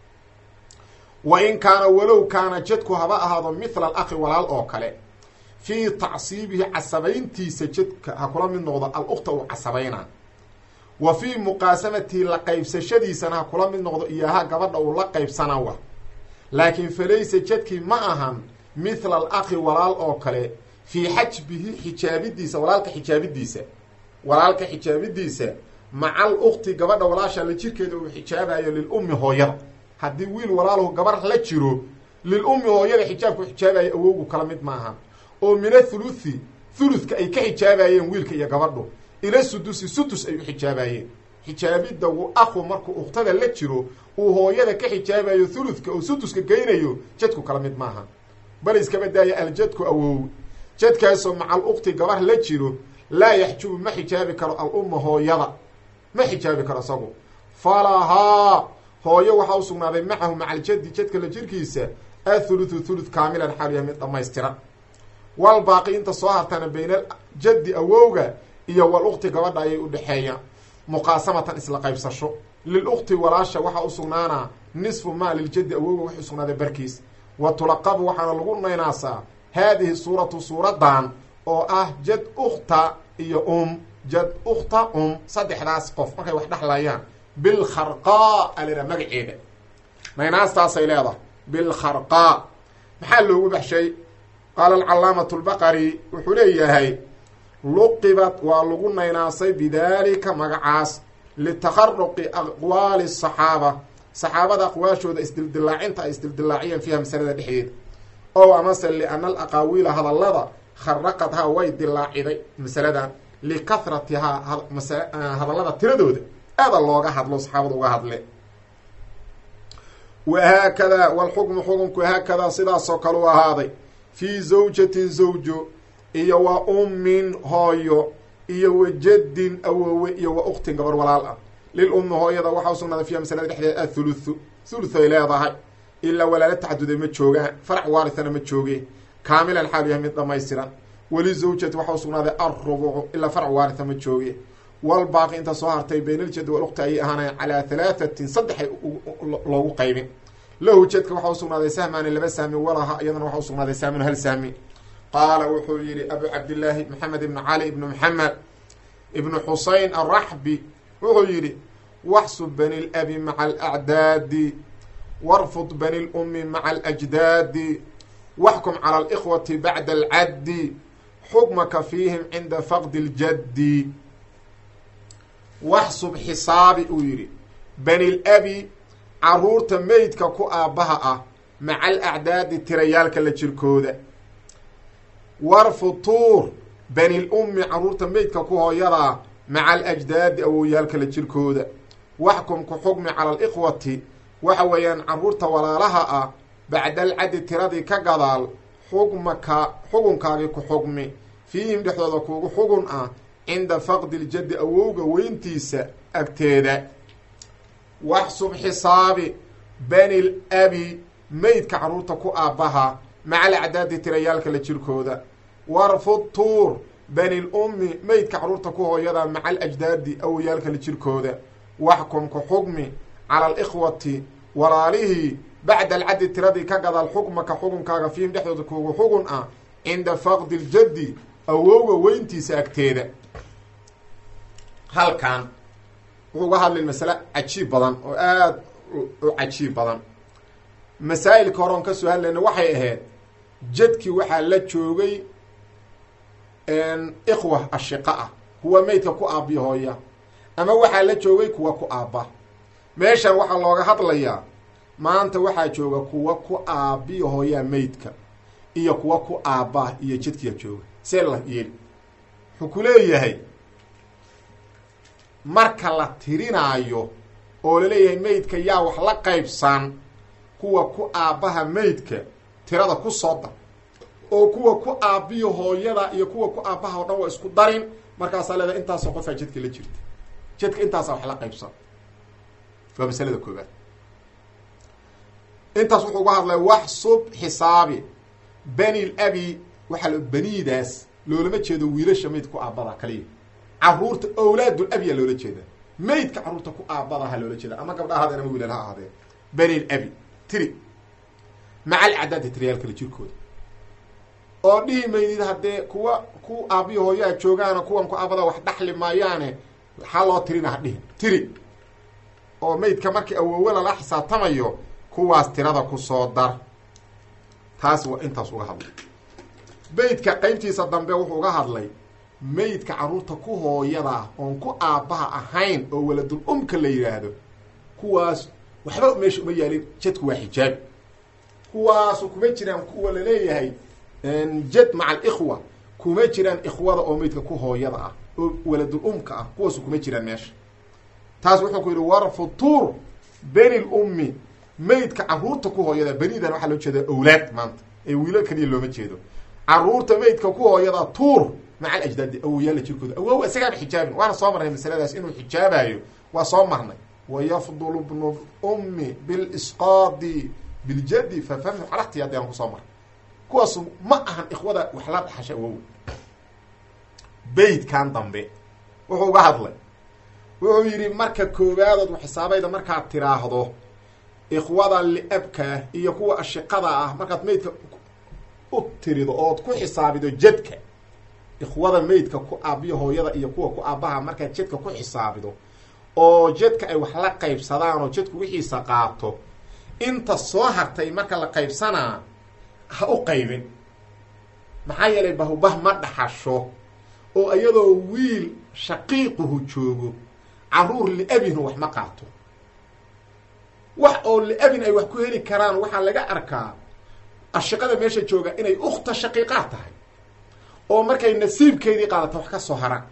wa in kaana walow kaana jadku haba ahaado mithla alakhi walaal oo kale fii tacsiibihi casabayntiisa jadka ha kula mid noqdo al-ukhta uu casabaynaa wa fii muqaasamatihi la qaybsashadiisana ha kula mid noqdo iyoha gabadha uu la qaybsanawa laakiin falaysa jadkii ma ahan mithla alakhi walaal oo kale fii xajbihi xijaabidiisa walaalka xijaabidiisa walaalka xijaabidiisa macal ukhti gabadha walaasha la jirkeeda uu xijaabayo lilummi hooyada haddii wiil walaaluhu gabar la jiro lilummi hooyada xijaabku xijaabayo awowgu kala mid maaha oo mina thuluthi thuluthka ay ka xijaabayeen wiilka iyo gabadhu ila sudusi sudus ay u xijaabayeen xijaabidda uu akhu markuu ukhtada la jiro uu hooyada ka xijaabayo thuluthka oo suduska geynayo jadku kala mid maaha bal iskaba daaya aljadku awow jadkaasoo macal ukhti gabar la jiro laa yaxjubu ma xijaabi karo al-umma hooyada ma xijaabi karo isagu falahaa hooyo waxaa u sugnaaday macahu maca aljaddi jadka la jirkiisa athuluthu thuluth kaamilan xaaliya mid dhammaystiran walbaaqi inta soo hartana bayna aljaddi awowga iyo wal ukhti gabadha ayay u dhexeeyaan muqaasamatan isla qaybsasho lil ukhti walaasha waxaa u sugnaanaa nisfu maa liljaddi awowga waxay usugnaaday barkiis wa tulaqabu waxaana lagu naynaasaa haadihi suuratu suuradan oo ah jad ukhta iyo um jad ukhta um saddexdaas qof markay wax dhexlayaan bilkharqaa alera magaceeda naynaastaasay leedahay bilkharqaa maxaa loogu baxshay qaala alcalaamatu lbaqari wuxuu leeyahay luqibat waa lagu naynaasay bidaalika magacaas litakharuqi aqwaali saxaaba saxaabada aqwaashooda isdildilaacinta ay isdildilaaciyeen fiiha masalada dhexdeeda ow amase liana alaqaawiila hadallada kharaqadhaa way dilaaciday masaladan likahratihaa hadallada tiradooda aada looga hadlo saxaabada uga hadle wahaakadaa walxukmu xukunku haakadaa sidaasoo kale u ahaaday fii zawjatin zawjo iyo wa ummin hooyo iyo wa jaddin awoowe iyo wa ukhtin gabar walaal ah lil ummi hooyada waxaa u sugnaaday fiiha masalada dhexdeeda athuluthu thuluth ay leedahay ilaa walaala tacaduday ma joogaan farac waarithana ma joogeen kaamilan xaalu yahay mid dhamaystiran weli zawjati waxaa u sugnaaday alrubucu ilaa farac waaritha ma joogeen walbaaqi inta soo hartay baynaljaddi walukhti ayay ahaanayaan calaa halaathatin saddexay loogu qaybin lahu jadka waxaa u sugnaaday sahmaani laba sahmi walaha iyadana waxaa u sugnaaday sahmin hal sahmi qaala wuxuu yihi abu cabdillaahi maxamed ibnu cali ibnu maxamed ibnu xusein araxbi wuxuu yidhi waxsub bani labi maca alacdaadi warfud bani lummi maca alajdaadi waxkum cala alikhwati bacda alcaddi xukmaka fiihim cinda faqdi ljaddi waxsub xisaabi uu yidhi bani labi caruurta meydka ku aabbaha ah maca alacdaadi tirayaalka la jirkooda warfutuur bani lummi caruurta meydka ku hooyadaa maca alajdaadi awowyaalka la jirkooda waxkum ku xukmi cala alikhwati waxa weeyaan caruurta walaalaha ah bacda alcaddi tiradii ka gadaal xukmaka xukunkaagii ku xukmi fiihim dhexdooda kuugu xugun ah cinda faqdi ljaddi awowga weyntiisa agteeda waxsub xisaabi bani labi meydka caruurta ku aabbaha maca alacdaadi tirayaalka la jirkooda warfud tuur bani lummi meydka caruurta ku hooyada maca alajdaadi awoyaalka la jirkooda waxkum ku xukmi cala alikhwati walaalihii bacda alcaddi tiradii ka gadaal xukmaka xukunkaaga fiihim dhexdooda kuugu xugun ah cinda faqdi ljaddi awowga weyntiisa agteeda halkan wuxuu uga hadlay masale cajiib badan oo aada u cajiib badan masaa'ilka horeon ka soo hadlayna waxay ahayd jadkii waxaa la joogay ikhwa ashiqa ah kuwa meydka ku aabbiya hooya ama waxaa la joogay kuwa ku aabba meeshan waxaa looga hadlayaa maanta waxaa jooga kuwa ku aabbiya hooyaa meydka iyo kuwa ku aabba iyo jadkiya jooga see la yeeli wuxuu ku leeyahay marka la tirinaayo oo laleeyahay meydka yaa wax la qaybsan kuwa ku aabbaha meydka tirada ku soo dar oo kuwa ku aabbiyo hooyada iyo kuwa ku aabbaha o dhan waa isku darin markaasaa leedahay intaasoo qofaa jadka la jirta jadka intaasaa wax la qaybsan waa masalada koobaad intaas wuxuu uga hadlay waxsub xisaabi bani labi waxaa l baniidaas loolama jeedo wiilasha meydka ku aabbada kaliya caruurta awlaadul abiya loola jeedaa meydka caruurta ku aabbadaha loola jeeda ama gabdha ahaadeen ama wiilal ha ahaadeen bani labi tiri maca alacdaadi tiriyaalka la jirkooda oo dhihi maydid haddee kuwa ku aabbiyo hooyaa joogaana kuwan ku aabbada wax dhaxli maayaane waxaa loo tirina ha dhihin tiri oo meydka markii awoowe lala xisaabtamayo kuwaas tirada ku soo dar taas waa intaas uga hadlay beydka qaybtiisa dambe wuxuu uga hadlay meydka carruurta ku hooyada oon ku aabbaha ahayn oo waladul umka la yidhaahdo kuwaas waxba meesha uma yaalin jadku waa xijaabi kuwaasu kuma jiraan kuwa laleeyahay jad maca alikhwa kuma jiraan ikhwada oo meydka ku hooyada ah oo waladul umka ah kuwaasu kuma jiraan meesha taas wuxuu ku yidhi warfutuur beni lummi meydka carruurta ku hooyada benidan waxaa loo jeedaa awlaad maanta ee wiilo kaliya looma jeedo carruurta meydka ku hooyada tuur maca alajdaadi awoyaala jirkooda awow isagaaba xijaabin waana soo marnay masaladaas inuu xijaabayo waa soo marnay wayafdulu bnu ummi bilisqaadi biljadi fafahmu cala ixtiyaadi aan kusoo marnay kuwaasu ma ahan ikhwada wax la dhaxasha awow beydkan dambe wuxuu uga hadlay wuxuu yidhi marka koobaadood u xisaabayda markaad tiraahdo ikhwada liabka iyo kuwa ashiqada ah markaad meydka u tirido ood ku xisaabido jadka ikhwada meydka ku aabiyo hooyada iyo kuwa ku aabbaha markaad jadka ku xisaabido oo jadka ay wax la qaybsadaan oo jadku wixiisa qaato inta soo hartay marka la qaybsanaa ha u qaybin maxaa yeelay bahubah ma dhaxasho oo iyadoo wiil shaqiiquhu joogo carruur liabinu wax ma qaato wax oo liabin ay wax ku heli karaan waxaa laga arkaa ashiqada meesha jooga inay ukhta shaqiiqaad tahay oo markay nasiibkeedii qaadato wax ka soo haraan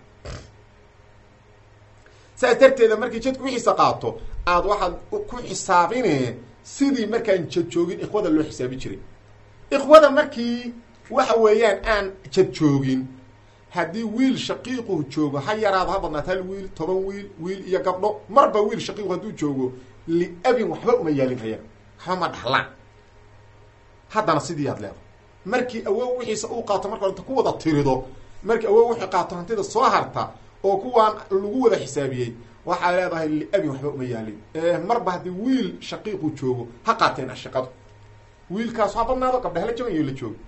saas darteeda markii jadku wixiisa qaato aada waxaad ku xisaabine sidii markaan jad joogin ikhwada loo xisaabi jiray ikhwada markii waxa weeyaan aan jad joogin haddii wiil shaqiiqu joogo ha yaraado ha badnaat hal wiil toban wiil wiil iyo gabdho marba wiil shaqiiqu hadduu joogo liabin waxba uma yaalin ayaga waxba ma dhaxlaan haddana sidii aad leedahay markii awow wixiisa uu qaato marka inta ku wada tirido markii awow wixii qaato hantida soo harta oo kuwaan lagu wada xisaabiyey waxaa leedahay liabin waxba uma yaalin marba haddii wiil shaqiiqu joogo ha qaateen ashiqadu wiilkaas ha badnaado gabdha hala jaban iyo la joogo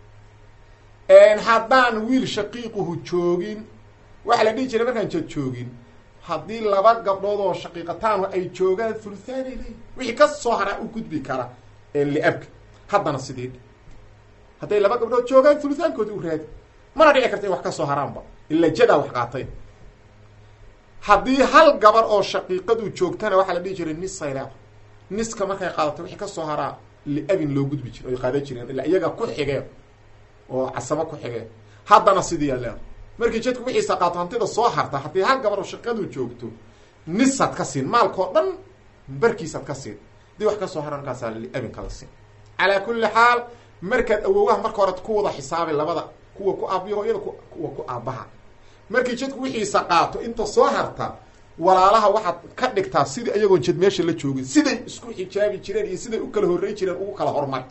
haddaan wiil shaqiiquhu joogin waxaa la dhihi jiray markaan jad joogin haddii laba gabdhood oo shaqiiqataanu ay joogaan thuluthaanay leeyi wixii ka soo haraa u gudbi kara liabka haddana sidii hadday laba gabdhood joogaan thuluthaankoodi u raadi mana dhici karta in wax ka soo haraanba ila jadaa wax qaatay haddii hal gabar oo shaqiiqadu joogtana waxaa la dhihi jiray nisay leeda niska markay qaadato wixii ka soo haraa liabin loo gudbi jiro oy qaadan jireen ilaa iyaga ku xigeen oo casaba ku xigeen haddana sidii aa leeda markii jadku wixiisa qaato hantida soo harta haddii hal gabar oo shaqadu joogto nisaad ka siin maalkao dhan barkiisaad ka siin hadii wax ka soo hara markaasaa liabin kala siin calaa kulli xaal markaad awowaha marka hore ku wada xisaabay labada kuwa ku aabiyo hooyada kuwa ku aabbaha markii jadku wixiisa qaato inta soo harta walaalaha waxaad ka dhigtaa sidii iyagoon jad meesha la joogin siday isku xijaabi jireen iyo siday u kala horrey jireen ugu kala hormar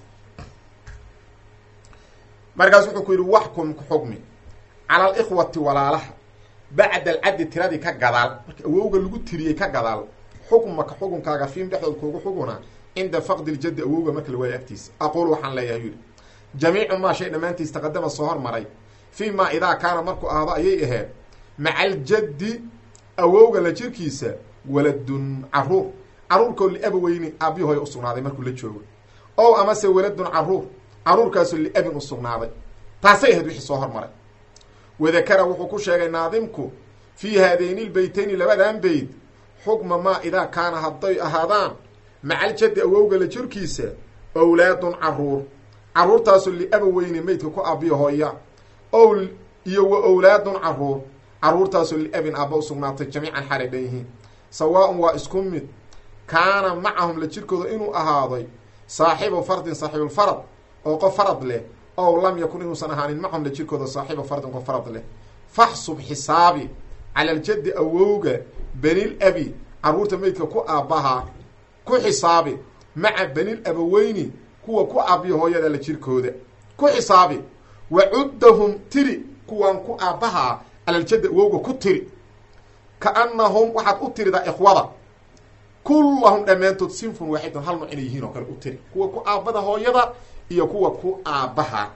markaas wuxuu ku yidhi waxkum ku xugmi cala alikhwati walaalaha bacda alcaddi tiradii ka gadaal marka awowga lagu tiriyey ka gadaal xukmaka xukunkaaga fiim dhexdood kuugu xuguna cinda faqdi ljaddi awowga marka la waayo agtiisa aquul waxaan leeyahay yidhi jamiicu maa shay dhammaantiis taqadama soo hormaray fii maa idaa kaana markuu ahdo ayay ahayd maca aljaddi awowga la jirkiisa waladun caruur caruurkoo liabaweyni aabbihi hooya usugnaaday markuu la joogo ow amase waladun caruur caruurkaasoo liabin usugnaaday taasay ahayd wixii soo hormaray wadakara wuxuu ku sheegay naadimku fii haadayni lbeytayni labadan beyd xukma maa idaa kaana hadday ahaadaan maca aljaddi awowga la jirkiisa owlaadun caruur caruurtaasoo liabaweyni meydka ku aabbiyo hooya ow iyo wa owlaadun caruur caruurtaasoo liabin aabba usugnaatay jamiican xaalay dhan yihiin sawaa-un waa isku mid kaana macahum la jirkooda inuu ahaaday saaxibu fardin saaxibulfarad oo qof farad leh ow lam yakun inuusan ahaanin macahum la jirkooda saaxibu fardin qof farad leh faxsub xisaabi cala aljaddi awowga benil abi caruurta meydka ku aabbaha ku xisaabi maca benil abaweyni kuwa ku aabbiyo hooyada la jirkooda ku xisaabi wacuddahum tiri kuwan ku aabbaha alaljadda awowga ku tiri kaannahum waxaad u tiridaa ikhwada kullahum dhammaantood sinfun waaxidun hal nooc inay yihiin oo kale u tiri kuwa ku aabbada hooyada iyo kuwa ku aabbaha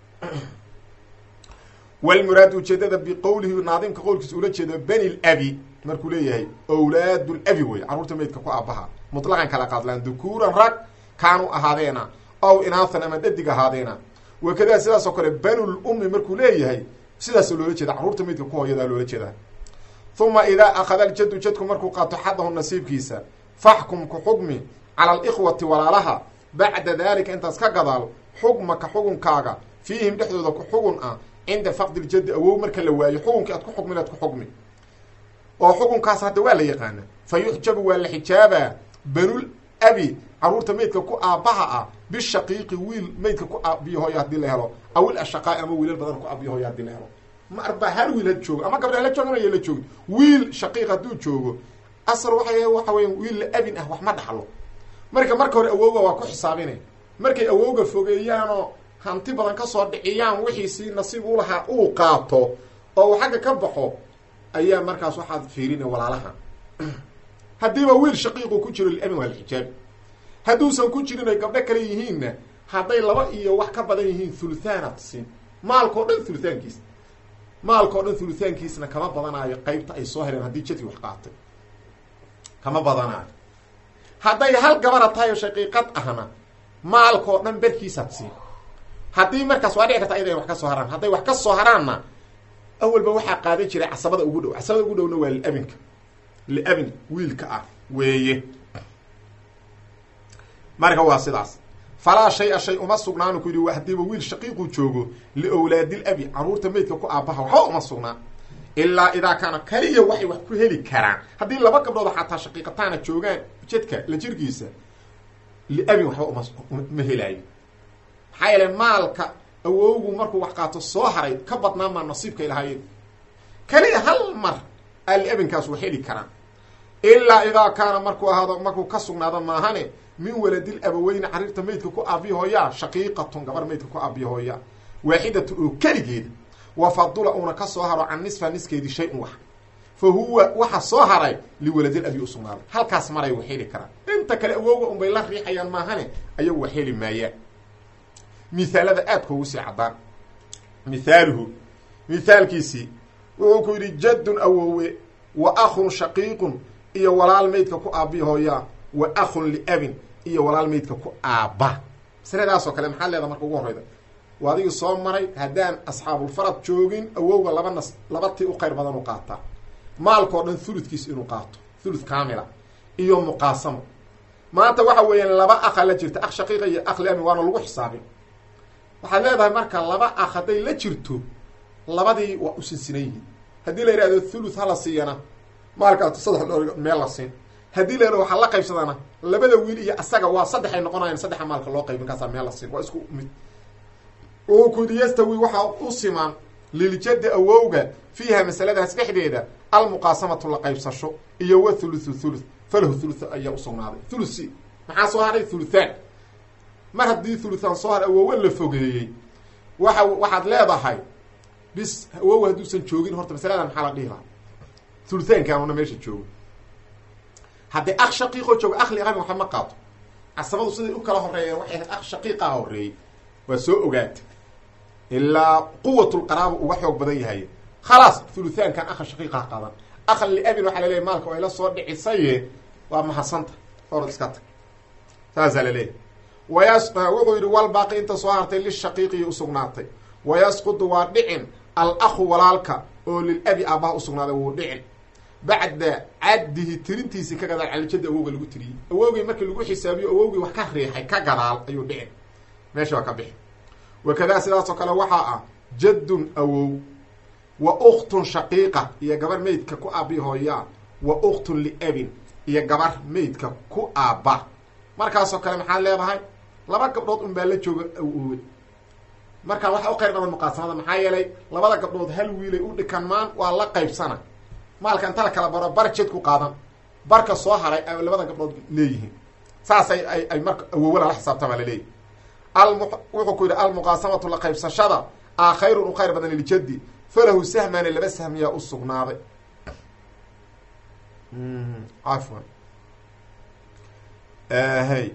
walmuraadu ujeedada biqowlihi naadimka qowlkiisa ula jeedo beni labi markuu leeyahay owlaadulabi wey carruurta meydka ku aabbaha mutlaqan kala qaadlaan dukuuran rag kaanu ahaadeena ow inaathan ama dhadig ahaadeena wakadaa sidaas oo kale banul ummi markuu leeyahay sidaas loola jeeda carruurta meydka ku hooyadaa loola jeedaa uma idaa akhada aljaddu jadku markuu qaato xadahu nasiibkiisa faxkum ku xugmi cala alikhwati walaalaha bacda daalika intaas ka gadaal xugmaka xugunkaaga fiihim dhexdooda ku xugun ah cinda faqdi ljaddi awow marka la waayo xugunkii aad ku xugmin aad ku xugmi oo xukunkaas hadda waa la yaqaana fa yuxjabu waa la xijaabaa banul abi carruurta meydka ku aabbaha ah bishaqiiqi wiil meydka ku aabiyo hooya haddii la helo awil ashaqaa ama wiilal badan ku aabiyo hooya hadii la helo ma arbaa hal wiil had joogo ama gabdha la jooganaya la joogin wiil shaqiiq hadduu joogo asal waxay waxa weya wiil la abin ah wax ma dhaxlo marka marka hore awowga waa ku xisaabinay markay awowga fogeeyaanoo hanti badan kasoo dhiciyaan wixii si nasiib u lahaa uu qaato oo uu xagga ka baxo ayaa markaas waxaad fiirina walaalaha haddiiba wiil shaqiiqu ku jiro liabin waa la xijaabi hadduusan ku jirin ay gabdho kale yihiinna hadday laba iyo wax ka badan yihiin thuluthaanaad siin maalkao dhan thuluthaankiis maalkao dhan thuluthaankiisna kama badanaayo qaybta ay soo hereen haddii jadki wax qaatay kama badanaayo hadday hal gabara tahay oo shaqiiqad ahna maalkao dhan berkiisaad siin haddii markaas waa dhici karta ayada wax ka soo haraan hadday wax ka soo haraanna awalba waxaa qaadan jiray casabada ugu dhow casabada ugu dhowna waa liabinka liabin wiilka ah weeye marka waa sidaas falaa shay-a shay uma sugnaanu ku yidhi haddiiba wiil shaqiiquu joogo liowlaadil abi carruurta meydka ku aabbaha waxba uma sugnaa ilaa idaa kaana kaliya waxay wax ku heli karaan haddii laba gabdhood xataa shaqiiqataana joogaan jadka la jirkiisa liabin waxba uma ma helaayo maxaa yeele maalka awowgu markuu wax qaato soo haray ka badnaa maa nasiibka ilahaayeen kaliya hal mar aa liabinkaas wax heli karaan ilaa idaa kaana markuu ahaado markuu ka sugnaado maahane min waladil abaweyne carriirta meydka ku aabiyo hooyaa shaqiiqatun gabar meydka ku aabiyo hooyaa waaxidatu oo keligeeda wa fadula uuna ka soo haro can nisfa niskeedii shay-un wax fa huwa waxa soo haray liwaladil abi usugnaaday halkaas maray wax heli karaan inta kale awowga unbay la riixayaan maahane ayagu wax heli maayaan mithaalada aadka ugu sii caddaan mithaaluhu mithaalkiisii wuxuu ku yidhi jaddun awowe wa akhun shaqiiqun iyo walaal meydka ku aabiyo hooyaa wa akhun liabin iyo walaal meydka ku aabba masaladaasoo kale maxaad leedaha marka ugu horreyda waa adigii soo maray haddaan asxaabulfarad joogin awowga laba nas laba tii u qayr badan u qaataa maalkao dhan thuludkiis inuu qaato thuluth kaamila iyo muqaasamo maanta waxa weeyaan laba akha la jirta akh shaqiiqa iyo akh liabin waana lagu xisaabin waxaad leedahay marka laba akh hadday la jirto labadii waa u sinsinan yihiin haddii la yidhahdo thuluth hala siiyana maalkaas saddex dhoor meel la siin haddii la yidhahdo waxaa la qaybsadana labada wiil iyo asaga waa saddex ay noqonayaan saddexa maalka loo qaybin kaasaa meel la siin waa isku mid oo kudi yastawi waxaa u simaan liljaddi awowga fiiha masaladaas dhexdeeda almuqaasamatu la qaybsasho iyo wa thuluthu thuluth falahu thuluth ayaa usugnaaday thulusi maxaa soo haray thuluthaan mar haddii thuluthaan soo haray awowa la fogeeyey waxa waxaad leedahay bis awowa hadduusan joogin horta masaladan maxaa la dhihi lahaa thuluthaankaanuna meesha joogo haddii akh shaqiiqoo joogo akh liabin waxa ma qaato casabadu siday u kala horeeyeen waxay ahayd akh shaqiiqaa horreeyey waa soo ogaata ilaa quwatulqaraaba uga xoog badan yahay khalaas thuluthaankan akha shaqiiqaha qaadan akhan liabin waxaa laleeyahy maalka ay la soo dhicisaye waa mahadsanta orod iska tag saasaa laleeyahy wayas wuxuu yidhi walbaaqi inta soo hartay lishaqiiqiyi usugnaatay wayasqudu waa dhicin al akhu walaalka oo lilabi aabbaha usugnaaday wuu dhicin bacda caddihi tirintiisii ka gadaal calijada awowga lagu tiriyey awowgii markii lagu xisaabiyo awowgii wax ka riixay ka gadaal ayuu dhicin meesha waa ka bixi wakadaa sidaasoo kale waxaa ah jaddun awow wa ukhtun shaqiiqa iyo gabar meydka ku aabi hooyaa wa ukhtun liabin iyo gabar meydka ku aabba markaasoo kale maxaad leedahay laba gabdhood un baa la jooga awowe markaa waxa u qayr badan muqaasamada maxaa yeelay labada gabdhood hal wiilay u dhikanmaan waa la qaybsana maalka inta la kala baro bar jed ku qaadan barka soo haray ay labada gabdhood leeyihiin saasay ay ay marka awowe lala xisaabtamaa laleeyahy wuxuu ku yidhi almuqaasamatu la qaybsashada a khayrun u khayr badan liljaddi falahu sahmaani laba sahmiyaa u sugnaaday cafwan hay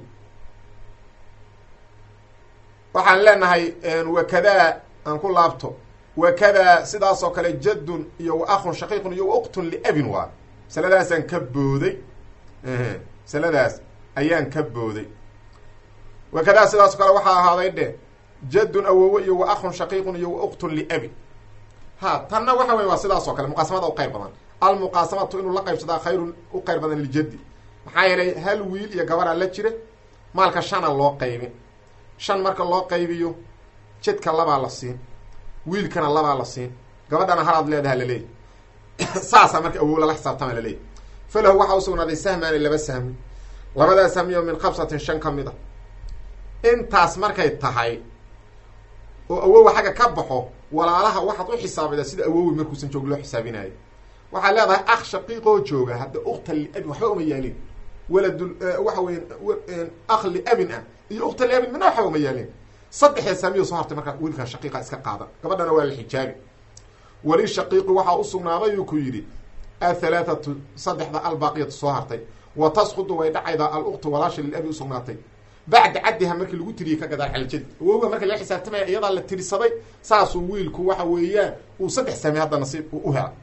waxaan leenahay wakadaa aan ku laabto wakadaa sidaas oo kale jaddun iyo wa akhun shaqiiqun iyo wa uktun liabin waa masaladaasaan ka booday masaladaas ayaan ka booday wakadaa sidaas o kale waxaa ahaaday dhe jaddun awowe iyo wa akhun shaqiiqun iyo wa uktun liabin ha tanna waxa wey waa sidaas oo kale muqaasamada u qayr badan almuqaasamatu inuu la qaybsadaa khayrun u qayr badan liljaddi maxaa yeelay hal wiil iyo gabaraa la jira maalka shana loo qaybin shan marka loo qaybiyo jadka labaa la siin wiilkana labaa la siin gabadhana halaad leedaha laleeyahy saasaa marka awow lala xisaabtama laleeyahy falahu waxaa usugnaaday sahmaani laba sahmi labadaa sahmiyo min khamsatin shan ka mid a intaas markay tahay oo awowa xagga ka baxo walaalaha waxaad u xisaabidaa sida awowi markuusan joog loo xisaabinayo waxaad leedahay akh shaqiiqoo jooga hadda ukta liabin waxba uma yaalin waladul waxa weya akh liabin ah iyo ukta liabin mina waxba uma yaalin saddexee saamiyo soo hartay markaa wiilkan shaqiiqa iska qaada gabadhana waa la xijaabi wali shaqiiqi waxaa usugnaaday uu ku yidhi athalaathatu saddexda albaaqiyatu soo hartay wa tasqudu way dhacaydaa aluktu walaasha lilabi usugnaatay bacda caddiha markii lagu tiriyey ka gadaal caljadi awowga marka laga xisaabtamaya iyadaa la tirisaday saasuu wiilku waxa weeyaan uu saddex saami hadda nasiib u hela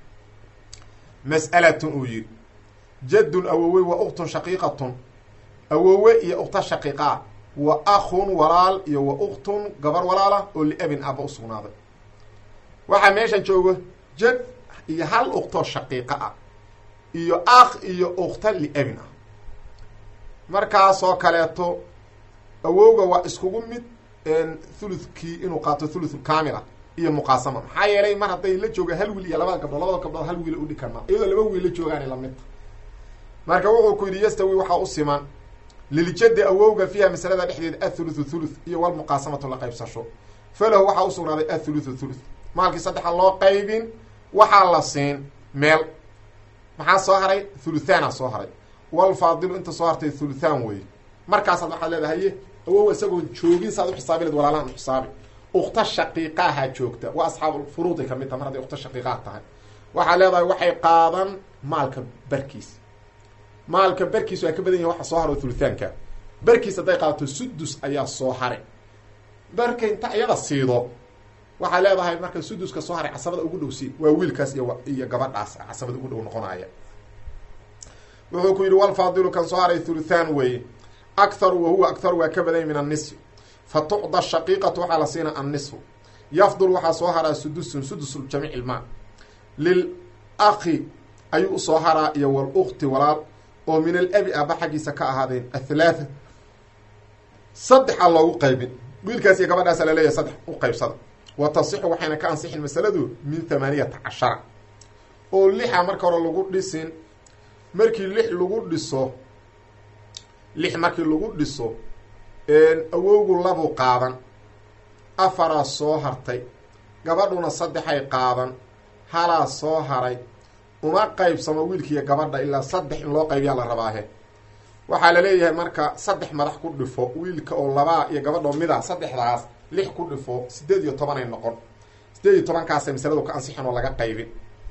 mas'alatun uu yidhi jaddun awowe wa uktun shaqiiqatun awowe iyo ukta shaqiiqaa wa akhun walaal iyo wa uktun gabar walaalah oo liabin aba usugnaaday waxaa meeshan joogo jad iyo hal uktoo shaqiiqa ah iyo akh iyo ukta liabin ah markaasoo kaleeto awowga waa iskugu mid thuluthkii inuu qaato thuluth kaamila iyo muqaasama maxaa yeelay mar hadday la jooga hal wiil iyo labada gabdhood labada gabdhood hal wiil udhikana iyadoo laba wiil la joogaana lamidta marka wuxuu ku yidhi yastawi waxaa u siman liljaddi awowga fiiha masalada dhexdeeda athuluthu thuluth iyo walmuqaasamatu la qaybsasho falahu waxaa usugnaaday athuluthu thuluth maalkii saddexa loo qaybin waxaa la siin meel maxaa soo haray thuluthaana soo haray walfaadilu inta soo hartay thuluthaan wey markaasaad waxaad leedahaye awow isagoon joogin saad u xisaabileed walaalahan u xisaabi ukta shaqiiqaaha joogta waa asxaabulfuruuday kamid taha mar hadday ukta shaqiiqaha tahay waxaad leedahay waxay qaadan maalka barkiis maalka barkiis waa ka badan yahay waxa soo haro thuluthaanka barkiis hadday qaadato sudus ayaa soo haray barka inta iyada siido waxaad leedahay marka suduska soo haray casabada ugu dhow sii waa wiilkaas iyo iyo gabadhaas casabada ugu dhow noqonaya wuxuu ku yidhi walfaadilu kan soo haray thuluthaan weeye akharu wahuwa akharu waa ka badanya min annisfi fa tucda shaqiiqatu waxaa la siina annisfu yafdul waxaa soo haraa sudusun sudusu jamiic ilmaa lil akhi ayuu usoo haraa iyo walukti walaal oo min alabi aba xaggiisa ka ahaadeen athalaatha saddexa loogu qaybin wiilkaas iyo gabadhaasa laleeyahay saddex u qaybsada wa tasixu waxayna ka ansixin masaladu min thamaaniyata cashara oo lixa marka hore lagu dhisin markii lix lagu dhiso lix markii lagu dhiso awowgu labu qaadan afaraa soo hartay gabadhuna saddexay qaadan halaa soo haray uma qaybsamo wiilkiiyo gabadha ilaa saddex in loo qaybiyaa la rabaahe waxaa la leeyahay marka saddex madax ku dhifo wiilka oo labaa iyo gabadhoo mida saddexdaas lix ku dhifo siddeed iyo tobanay noqon siddeed iyo tobankaasay masaladu ka ansixin oo laga qaybin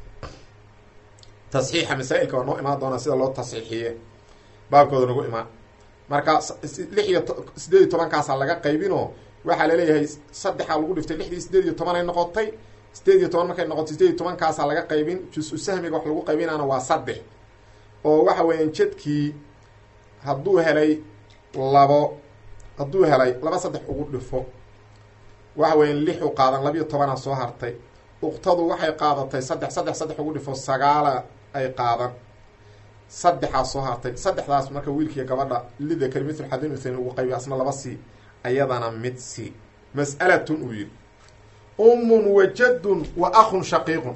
tasxiixa masaa-ilka waa noo imaan doonaa sida loo tasxiixiye baabkooda nagu imaan marka lix iyo to siddeed iyo tobankaasaa laga qaybinoo waxaa laleeyahay saddexaa lagu dhiftay lixdii siddeed iyo tobanay noqotay siddeed iyo toban markay noqotay siddeed iyo tobankaasaa laga qaybin jus-u sahmiga wax lagu qaybinaana waa saddex oo waxa weeyaan jadkii hadduu helay labo hadduu helay laba saddex ugu dhifo waxa weeyaan lixu qaadan labiiyo tobanaa soo hartay uktadu waxay qaadatay saddex saddex saddex ugu dhifo sagaala ay qaadan saddexaa soo hartay saddexdaas marka wiilkiiyo gabadha lidakari mithlu xadin uthayn ugu qaybi asna laba sii ayadana mid sii mas'alatun uu yidhi ummun wa jaddun wa akhun shaqiiqun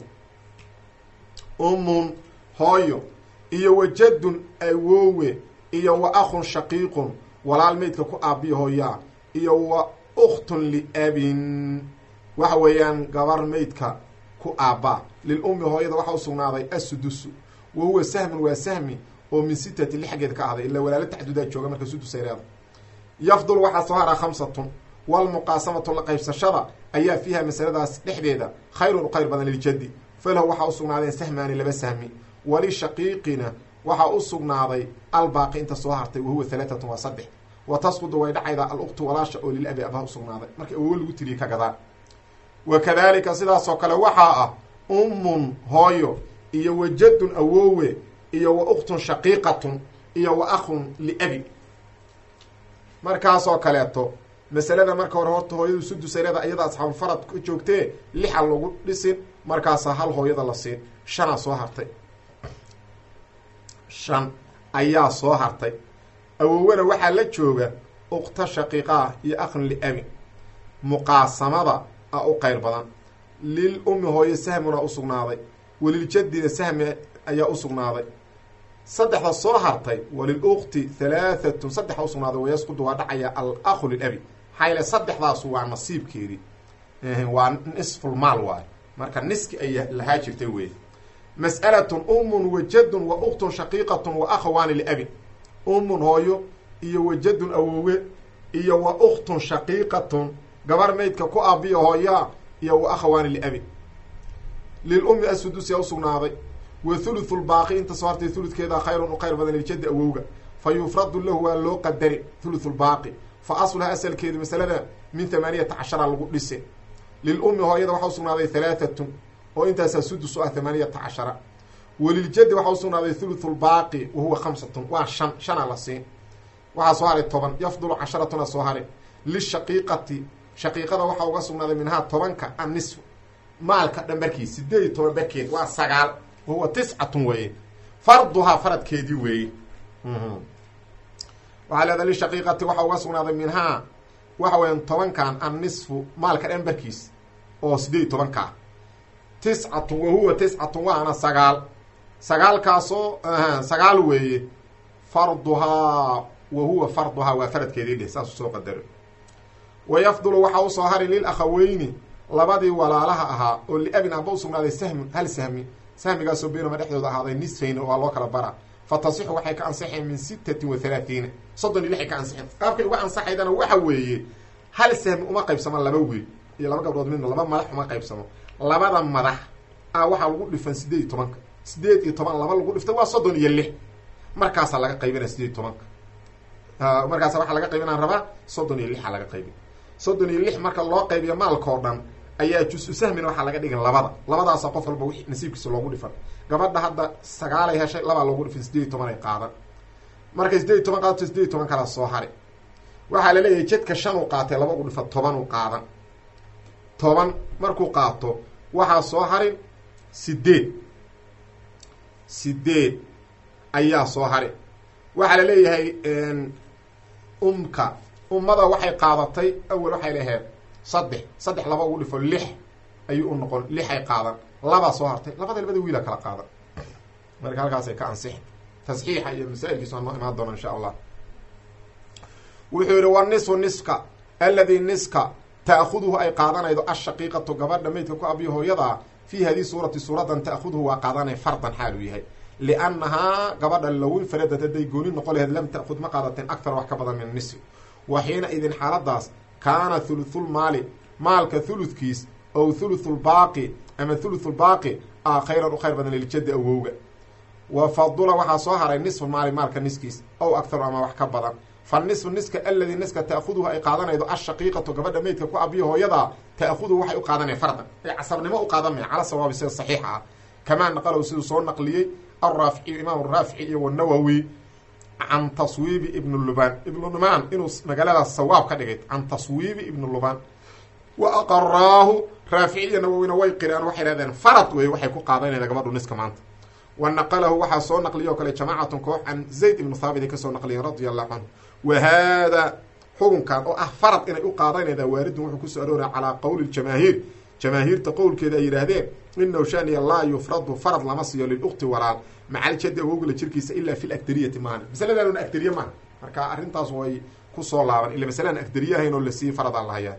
ummun hooyo iyo wa jaddun awoowe iyo wa akhun shaqiiqun walaal meydka ku aabiyo hooyaa iyo wa ukhtun liabin waxa weeyaan gabar meydka ku aabbaa lil ummi hooyada waxaa usugnaaday assudusu wa huwa sahmun waa sahmi oo min sitati lixgeed ka ahday ilaa walaalo taxduudaa jooga marka sudus ay leedahay yafdul waxaa soo haraa khamsatun walmuqaasamatu la qaybsashada ayaa fiiha masaladaas dhexdeeda khayrun u khayr badan liljaddi falahu waxaa usugnaadeen sahmaani laba sahmi walishaqiiqina waxaa u sugnaaday albaaqi inta soo hartay wahuwa halaatatun waa saddex wa tasqudu way dhacaydaa aluktu walaasha oo lilabi abaha usugnaaday marka awowo lagu tiriye ka gadaa wa kadalika sidaasoo kale waxaa ah ummun hooyo iyo wa jaddun awoowe iyo wa uktun shaqiiqatun iyo wa akhun liabi markaasoo kaleeto masalada marka hore horta hooyadu sudusayleeda iyada asxaabu farad ka joogtee lixa lagu dhisin markaasaa hal hooyada la siin shanaa soo hartay shan ayaa soo hartay awowena waxaa la jooga uqta shaqiiqa ah iyo aqn liabi muqaasamada a u qayr badan lil ummi hooye sahmuna usugnaaday waliljadina sahmi ayaa usugnaaday saddexda soo hartay walilukti halaahatun saddexa usugnaaday wayasqudu waa dhacaya alaqu lilabi maxaa yale saddexdaasu waa nasiibkeedii waa nisfulmaal waayo marka niski ay lahaa jirtay wey mas'alatun umun wajadun wa uktun shaqiiqatun wa akhawaani liabi umun hooyo iyo wajadun awowe iyo wa uktun shaqiiqatun gabar maydka ku aabiya hooyaa iyo wa akhawaani liabi lilummi assudusi a usugnaaday wa thuluthu lbaaqi inta soo hartay thuludkeeda khayrun u khayr badan liljaddi awowga fa yufradu lahu waa loo qadari thuluthu lbaaqi fa asluha asalkeedu masalada min thamaaniyata cashara lagu dhise lilummi hooyada waxaa usugnaaday halaahatun oo intaasaa sudus u ah thamaaniyata cashara waliljaddi waxaa usugnaaday thuluthu lbaaqi wa huwa khamsatun waa shan shanaa la siin waxaa soo haray toban yafdulu casharatuna soo haray lishaqiiqati shaqiiqada waxaa uga sugnaaday minhaa tobanka annisfu maalka dhambarkiis sideed iyo toban barkeed waa sagaal wahuwa tiscatun weeye farduhaa faradkeedii weeye waxaa leedahay lishaqiiqati waxaa uga sugnaaday minhaa waxa weeyaan tobankan annisfu maalka dhambarkiis oo sideed iyo tobankaa tiscatun wahuwa tiscatun waana sagaal sagaalkaasoo sagaal weeye farduhaa wahuwa farduhaa waa faradkeedii dheh saasuu soo qadaro wayafdulu waxaa usoo hari lil akhaweyni labadii walaalaha ahaa oo liabin aba usugnaaday sahmun hal sahmi sahmigaasoo baynahuma dhexdooda ahaaday nisfayn oo waa loo kala bara fa tasixu waxay ka ansaxeen min sittatin wa halaathiina soddon iyo lixay ka ansaxeen qaabkay uga ansaxaydana waxa weeye hal sahmi uma qaybsamo laba wiil iyo laba gabdhood midna laba madax uma qaybsamo labada madax ah waxaa lagu dhifan sideed iyo tobanka sideed iyo toban laba lagu dhiftay waa soddon iyo lix markaasaa laga qaybinaya sideed iyo tobanka markaasa waxaa laga qaybinaan rabaa soddon iyo lixa laga qaybin soddon iyo lix marka loo qaybiyo maalka oo dhan ayaa jus-u sahmina waxaa laga dhigin labada labadaasa qof walba wixii nasiibkiisa loogu dhifan gabadha hadda sagaalay heshay labaa loogu dhifan sideed iyo toban ay qaadan markay sideed iyo toban qaadato sideed iyo toban kala soo hari waxaa laleeyahay jedka shan uu qaatay laba u dhifa toban uu qaadan toban markuu qaato waxaa soo harin sideed sideed ayaa soo hari waxaa la leeyahay umka ummada waxay qaadatay awel waxay laheed saddex saddex laba ugu dhifo lix ayuu u noqon lixay qaadan labaa soo hartay labada labada wiila kala qaadan marka halkaasay ka ansixi tasxiixa iyo masaa'ilkiisu aan noo imaan doona insha allah wuxuu yihi wa nisfu niska alladii niska ta'khuduhu ay qaadanaydo ashaqiiqatu gabadha maydka ku abiyo hooyadaa fii hadii suurati suuradan ta'khuduhu waa qaadanay fardan xaal uu yahay liannahaa gabadha low infaradat hadday gooni noqon laheed lam ta'khud ma qaadateen akthar wax ka badan min nisfi wa xiina idin xaaladaas kaana thuluthulmaali maalka thuludkiis ow thuluthulbaaqi ama thuluthulbaaqi a khayran u khayr badan liljaddi awowga wa fadula waxaa soo haray nisfu maali maalka niskiis ow akharu ama wax ka badan fa nisfu niska aladii niska ta'khuduhu ay qaadanaydo ashaqiiqatu gabadha maydka ku abiyo hooyadaa ta'khuduhu waxay u qaadanaya fardan ee casabnimo u qaadan maya cala sawaabi sida saxiixa ah kamaa naqalow siduu soo naqliyey alraafici imaam raafici iyo wanawowi can taswiibi ibn lubaan ibnu numaan inuu magaaladaas sawaab ka dhigay can taswiibi ibnu lubaan wa aqaraahu raafici iyo nawowina way qiraan waxay hahdeen farad wey waxay ku qaadanayda gabadhu niska maanta wa naqalahu waxaa soo naqliya o kale jamaacatun koox can zayd ibnu thaabit ay kasoo naqliyeen radia allahu canhu wa haadaa xukunkan oo ah farad inay u qaadanayda waaridun wuxuu kusoo arooraya calaa qowli jamaahiir jamaahiirta qowlkeeda ay yidhaahdeen inahu shaniya laa yufradu farad lama siiyo lilukti walaal macaljaddi awowgala jirkiisa ilaa fi lagdariyati maana masaladan agdariye maaha marka arrintaas way kusoo laaban ila masalaan agdariye ahayn oo la siiyey faradaan lahayaa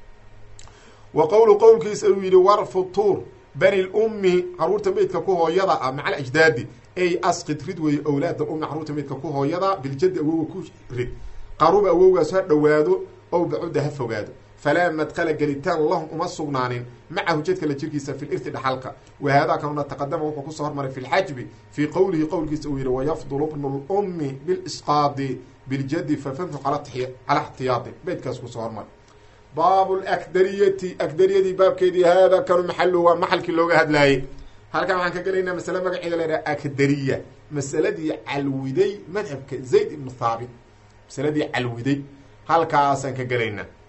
wa qowlu qowlkiisa uu yidhi warfu tuur bani lummi caruurta meydka ku hooyada ah maca alajdaadi ay asqid rid weeye awlaada ummi caruurta meydka ku hooyada biljaddi awowga ku rid qaruba awowgaas ha dhowaado ow bacudda ha fogaado falaa madkala gelitaan lahum uma sugnaanin macahu jedka la jirkiisa fi lirti dhaxalka wa haadaa kanuna taqadama wuxuu kusoo hormaray fi lxajbi fii qowlihi qowlkiisa uu yihi wayafdulu bnu lummi bilisqaadi biljaddi fafamhu cala ixtiyaadi beydkaas kusoo hormaray baabu lakdariyati akdariyadii baabkeedii haadaa kanu maxalu waa maxalkii looga hadlaayey halkan waxaan ka gelaynaa masale magaceeda la yidhaha akdariya masaladii calwiday madhabka zayd ibnu thaabit masaladii calwiday halkaasaan ka gelaynaa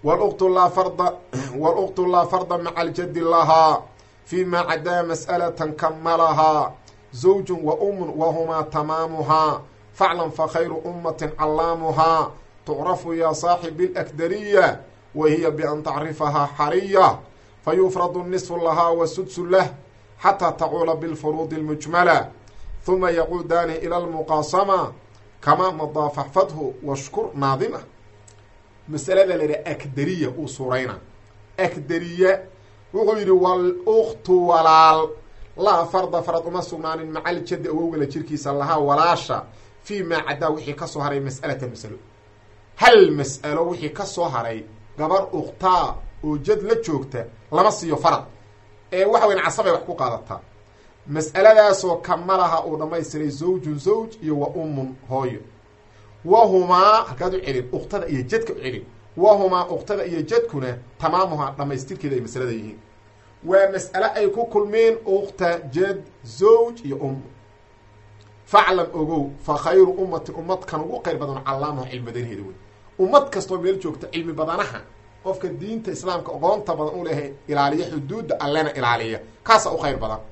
wاlqtu laa farda wاlqtu laa farda maca aljadi lahaa fيma cadaa mas'alatan kamalahaa zawju wa umun wahumaa tamaamuhaa faclan fakhayru umatin callaamuhaa tucrafu ya saaxibi اlakdariya wa hiya bian tacrifahaa xariya fayufradu nisfu lahaa wasudsu lah xataa tacuula bilfuruudi اlmujmala huma yacuudaani ila lmuqaasama kamaa madaa faxfadhu washkur naadima. masalada la yidhaha akdariya uu surayna akdariya wuxuu yidhi waluktu walaal laa farda farad uma sugnaanin macaljadi awowgala jirkiisa lahaa walaasha fii maa cadaa wixii ka soo haray mas'alatan masalo hal mas'alo wixii ka soo haray gabar ukhtaa oo jad la joogta lama siiyo farad ee waxa weyn casabay wax ku qaadataa. mas'aladaasoo kamalaha uu dhamaystiray zawjun zawj iyo wa ummun hooyo wahumaa halkaad u celin ukhtada iyo jadka u celin wahumaa ukhtada iyo jadkuna tamaamuhaa dhamaystirkeeda ay masalada yihiin. waa mas'ale ay ku kulmeen ukhta jad zawj iyo um. faclan ogow fa khayru ummatin ummadkan ugu qayr badan callaamaha cilmi badanaheeda wey. ummad kastoo meel joogta cilmi badanaha qofka diinta islaamka aqoonta badan u lehay ilaaliya xuduudda allena ilaaliya kaasa u khayr badan.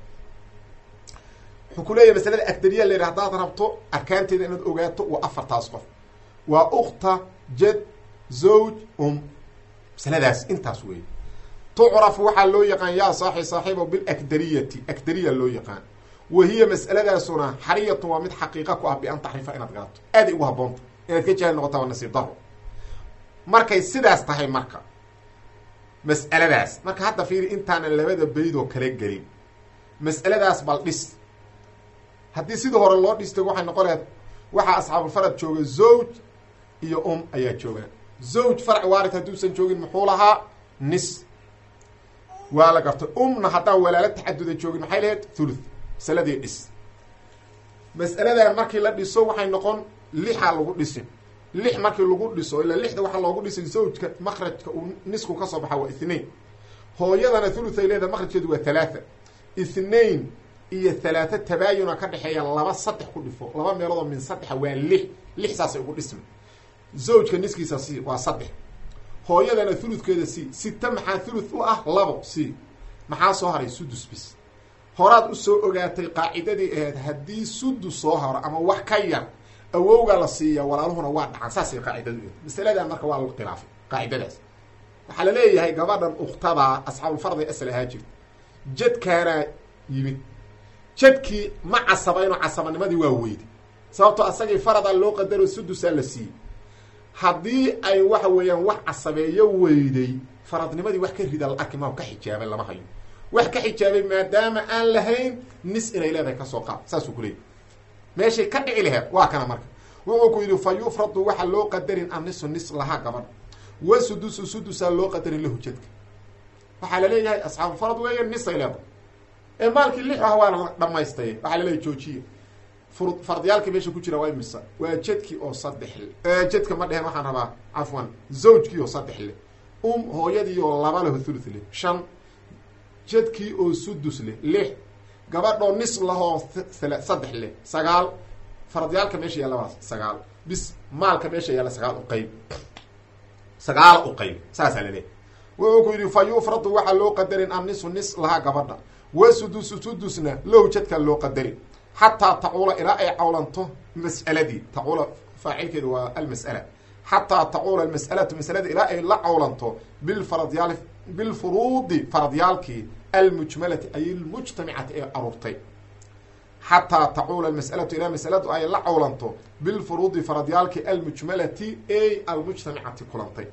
wuxuu ku leeyahay masalada akdariya la yidhaha haddaad rabto arkaanteeda inaad ogaato waa afartaas qof waa ukhta jad zawj um. masaladaas intaas weeye. tucrafu waxaa loo yaqaan yaa saaxi saaxiibo bilakdariyati akdariya loo yaqaan. wahiya mas'aladaasuna xariyatun waa mid xaqiiqa ku ah bian taxrifa inaad garato aaday ugu habboonta inaad ka jaahil noqotaa waa nasiib daro. markay sidaas tahay marka mas'aladaas marka hadda fiiri intaanan labada baydoo kala gelin mas'aladaas bal dhis. haddii sidii hore loo dhistay waxay noqon lahayd waxaa asxaabulfarad jooga zawj iyo um ayaa joogaan. zawj farc waarid hadduusan joogin muxuu lahaa nis waa la gartay. umna haddaan walaalo taxaduda joogin maxay lahayd thuluth. masaladii dhis. mas'aladan markii la dhiso waxay noqon lixaa lagu dhisin. lix markii lagu dhiso ilaa lixda waxaa loogu dhisay zawjka makrajka uu nisku ka soo baxa waa ithnain. hooyadana thuluth ay leedahay makrajkeedu waa thalaatha. ithnain iyo thalaatha tabaayuna ka dhexeeya laba saddex ku dhifo laba meeloodoo min saddexa waa lix lix saasay ugu dhisma. zawjka niskiisa c waa saddex. hooyadana thuluthkeeda c sita maxaa thuluth u ah labo c maxaa soo haray sudus bis. horaad usoo ogaatay qaacidadii ahayd haddii sudus soo haro ama wax ka yar awowgaa la siiya walaaluhuna waa dhacan saasay qaacidadu ahayd. masaladan marka waa lagu khilaafay qaacidadaas. waxaa la leeyahay gabadhan ukhtada asxaabulfarday asal ahaa jirta jadkaanaa yimid jadkii ma casabayno casabanimadii waa weyday sababtoo asagii farada loo qadaro sudusaa la siiyey. haddii ay waxa weeyaan wax casabeeyo weyday faradnimadii wax ka rida la arki maa ka xijaabay lama hayo. wax ka xijaabay maadaama aan lahayn nis inay leedahay kasoo qaad saasuu ku leeyay. meeshay ka dhici laheed waa kana marka wuxuu ku yidhi fa yufradu waxa loo qadarin annisu nis lahaa gabadha wa sudusu sudusaa loo qadarin lahu jadka. waxaa la leeyahay asxaabu farad weeya nisay leedahay ee maalkii lix ah waa la dhamaystay. waxaa la leeyahay joojiya fur fardiyaalka meesha ku jira waa imisa waa jadkii oo saddex le jadka ma dhehen waxaan rabaa cafwan zawjkii oo saddex le um hooyadii oo laba leho thuluth le shan jadkii oo sudus leh lix gabadhoo nis lahoo saddex leh sagaal fardiyaalka meesha yaalla waa sagaal bis maalka meesha yaalla sagaal u qayb sagaal u qayb saasaa laleeyahy. wuxuu ku yidhi fa yufradu waxaa loo qadarin annisu nis lahaa gabadha wa sudusu sudusna low jadka loo qadarin xataa tacuula ilaa ay cawlanto mas'aladii tacuula faacilkeeda waa almas'ala xataa tacuula almas'alatu masalada ilaa ay la cawlanto bilfaradyaal bilfuruudi faradyaalkii almujmalati ay almujtamicati ee aruurtay. xataa tacuula almas'alatu ilaa masaladu ay la cawlanto bilfuruudi faradyaalkii almujmalati ay almujtamicati kulantay.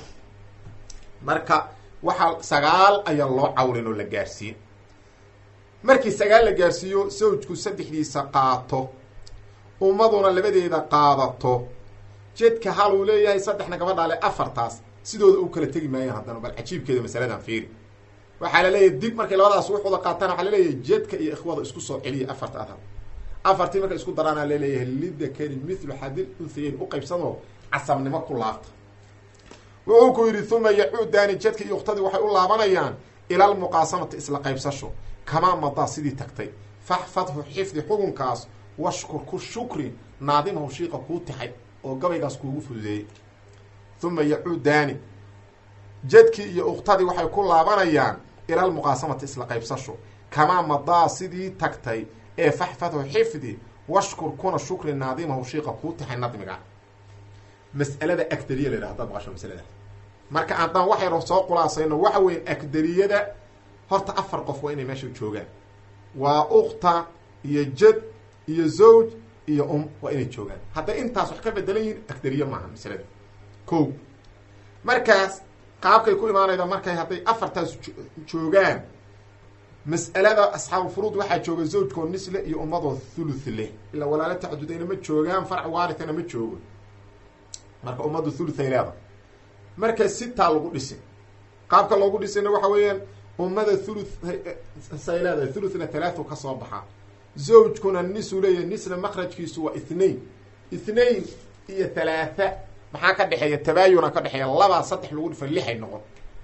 marka waxaa sagaal ayaa loo cawlin oo la gaarsiin. markii sagaal la gaarsiiyo zawjku saddexdiisa qaato ummaduna labadeeda qaadato jedka hal uu leeyahay saddexna gabadhaa le afartaas sidooda u kala tegi maayaan. haddana bal cajiibkeeda masaladan fiiri waxaa la leeyahay dib markay labadaas waxooda qaataan waxaa laleeyahay jedka iyo ikhwada isku soo celiya afarta adhab afartii markay isku daraana laleeyahay lidakari mithlu xadil unhayeyn u qaybsanoo casabnimo ku laabta. wuxuu ku yidhi uma yacuudaani jedka iyo ukhtadii waxay u laabanayaan ila almuqaasamati isla qaybsasho kamaa madaa sidii tagtay. faxfadhu xifdi xukunkaas washkur ku shukri naadimahu shiiqa kuu taxay oo gabaygaas kuugu fududeeyey. uma yacuudaani jadkii iyo uktadii waxay ku laabanayaan ila almuqaasamati isla qaybsasho kamaa madaa sidii tagtay ee faxfadhu xifdi washkur kuna shukri naadimahu shiiqa kuu taxay nadmiga mas'alada agdariya la yidhaha haddaad maqasho masalada marka haddaan waxaynu soo khulaasayno waxa weeye agdariyada horta afar qof waa inay meesha joogaan waa ukta iyo jad iyo zawj iyo um waa inay joogaan hadday intaas wax ka bedelan yihiin agdariye maaha masalada ko markaas qaabkay ku imaanayda markay hadday afartaas joogaan mas'alada asxaabulfuruud waxaa jooga zawjkoo nisle iyo ummadoo thuluth leh ilaa walaalo tacadudayna ma joogaan farc waarithana ma joogo marka ummadu thuluth ay leedahay marka sitaa lagu dhisin qaabka loogu dhisayna waxa weeyaan ummada thuluth say leedahay thuluthna talaatu ka soo baxaa zawjkuna nisu leeyahay nisna makrajkiisu waa ithnain ithnain iyo thalaatha maxaa ka dhexeeya tabaayuna ka dhexeeya labaa saddex lagu dhifa lixay noqon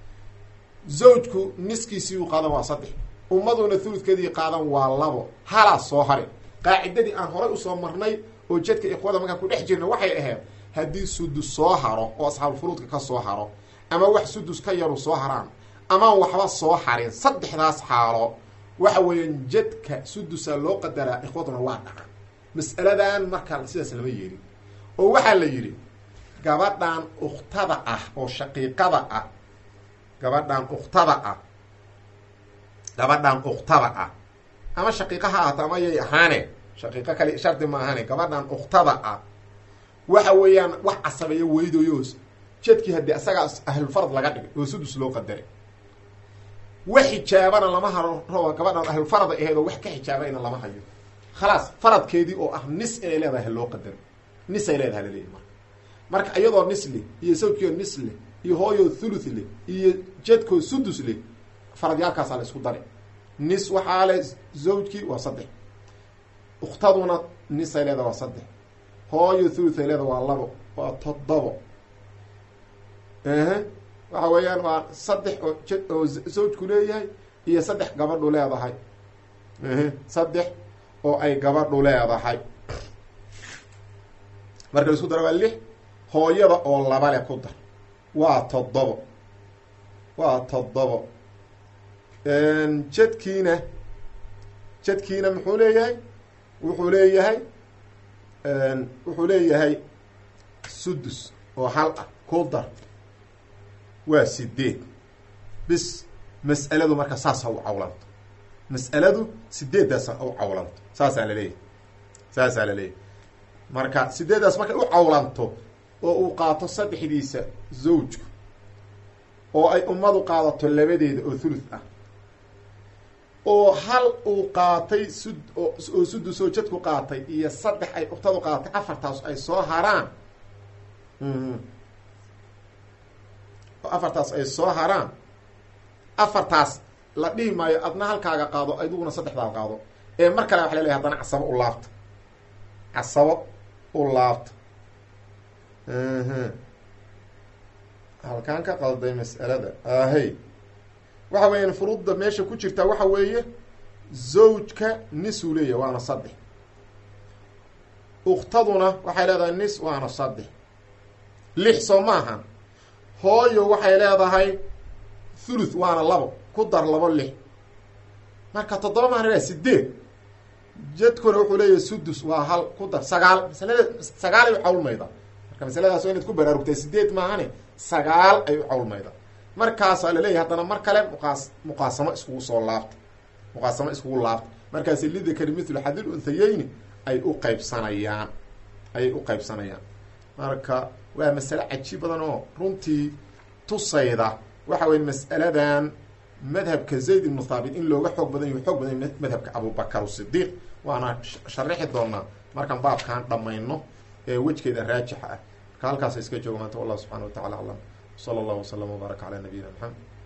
zawjku niskiisii uu qaadan waa saddex ummaduna thuluthkeedii qaadan waa labo halaa soo hare qaacidadii aan horay usoo marnay oo jadka ikhwada markaan ku dhex jirna waxay ahayd haddii sudus soo haro oo asxaabulfuruudka ka soo haro ama wax sudus ka yaru soo haraan amaan waxba soo harin saddexdaas xaalo waxa weeyaan jadka sudusa loo qadaraa ikhwaduna waa dhaca mas'aladan markaa sidaas lama yeelin oo waxaa la yidhi gabadhan uktada ah oo shaqiiqada ah gabadhan uktada ah gabadhan uktada ah ama shaqiiqa ha ahaato ama yay ahaane shaqiiqo kale shardi ma ahane gabadhan uktada ah waxa weeyaan wax casabeeyo weydoyoos jadkii haddii asagaa ahlulfarad laga dhigay oo sudus loo qadaray wax xijaabana lama haro raba gabadhan ahlulfarada aheed oo wax ka xijaabayna lama hayo khalaas faradkeedii oo ah nis inay leedahay loo qadaray nis ay leedahay laleeyahy marka marka iyadoo nis leh iyo sawjkio nis leh iyo hooyoo thuluth leh iyo jadkoo sudus leh faradyaalkaasaa la isku dari nis waxaa le zawjkii waa saddex uktaduna nis ay leedahay waa saddex hooyo thuluth ay leedahay waa labo waa toddobo ehe waxa weeyaan waa saddex oo j oo zawjku leeyahay iyo saddex gabadhu leedahay ehe saddex oo ay gabadhu leedahay marka la isku daro waa lix hooyada oo laba leh ku dar waa toddobo waa toddobo jadkiina jadkiina muxuu leeyahay wuxuu leeyahay wuxuu leeyahay sudus oo hal ah ku dar waa sideed bis mas'aladu marka saas ha u cawlanto mas'aladu sideeddaas ha u cawlanto saasaa la leeyahay saasaa la leeyahay marka sideeddaas markay u cawlanto oo uu qaato saddexdiisa zawjku oo ay ummadu qaadato labadeeda oo thuluth ah oo hal uu qaatay sud oo sudusoo jadku qaatay iyo saddex ay uktadu qaatay afartaas ay soo haraan oo afartaas ay soo haraan afartaas la dhihi maayo adna halkaaga qaado adiguna saddexdaad qaado ee mar kale waxa la leeyahay haddana casabo u laabta casabo u laabta halkaan ka qalday mas'alada ahey waxa weeyaan furuudda meesha ku jirta waxa weeye zawjka nisuu leeyahay waana saddex uktaduna waxay leedahay nis waana saddex lix soo maaha hooyo waxay leedahay thuluth waana labo ku dar labo lix marka toddoba maana leedahay sideed jadkuna wuxuu leeyahay sudus waa hal ku dar sagaal masalada sagaal ay u cawlmayda marka masaladaas waa inaad ku baraarugtay sideed maahane sagaal ay u cawlmayda markaasaa laleeyahay haddana mar kale muqaas muqaasamo iskugu soo laabta muqaasamo iskugu laabta markaasi lidakari mithlu xadil unthayeyni ay u qaybsanayaan ayay u qaybsanayaan marka waa masale cajiib badan oo runtii tusayda waxa weye mas'aladan madhabka zayd ibnu thaabit in looga xoog badan yaho xoog badan yahy madhabka abubakar sidiiq waana sharixi doonaa markaan baabkaan dhamayno ee wejgeeda raajixa ah marka halkaasa iska jooga maanta wallahu subxana wa tacala aclam sala allahu waslama wbaaraka calaa nabiyina maxamed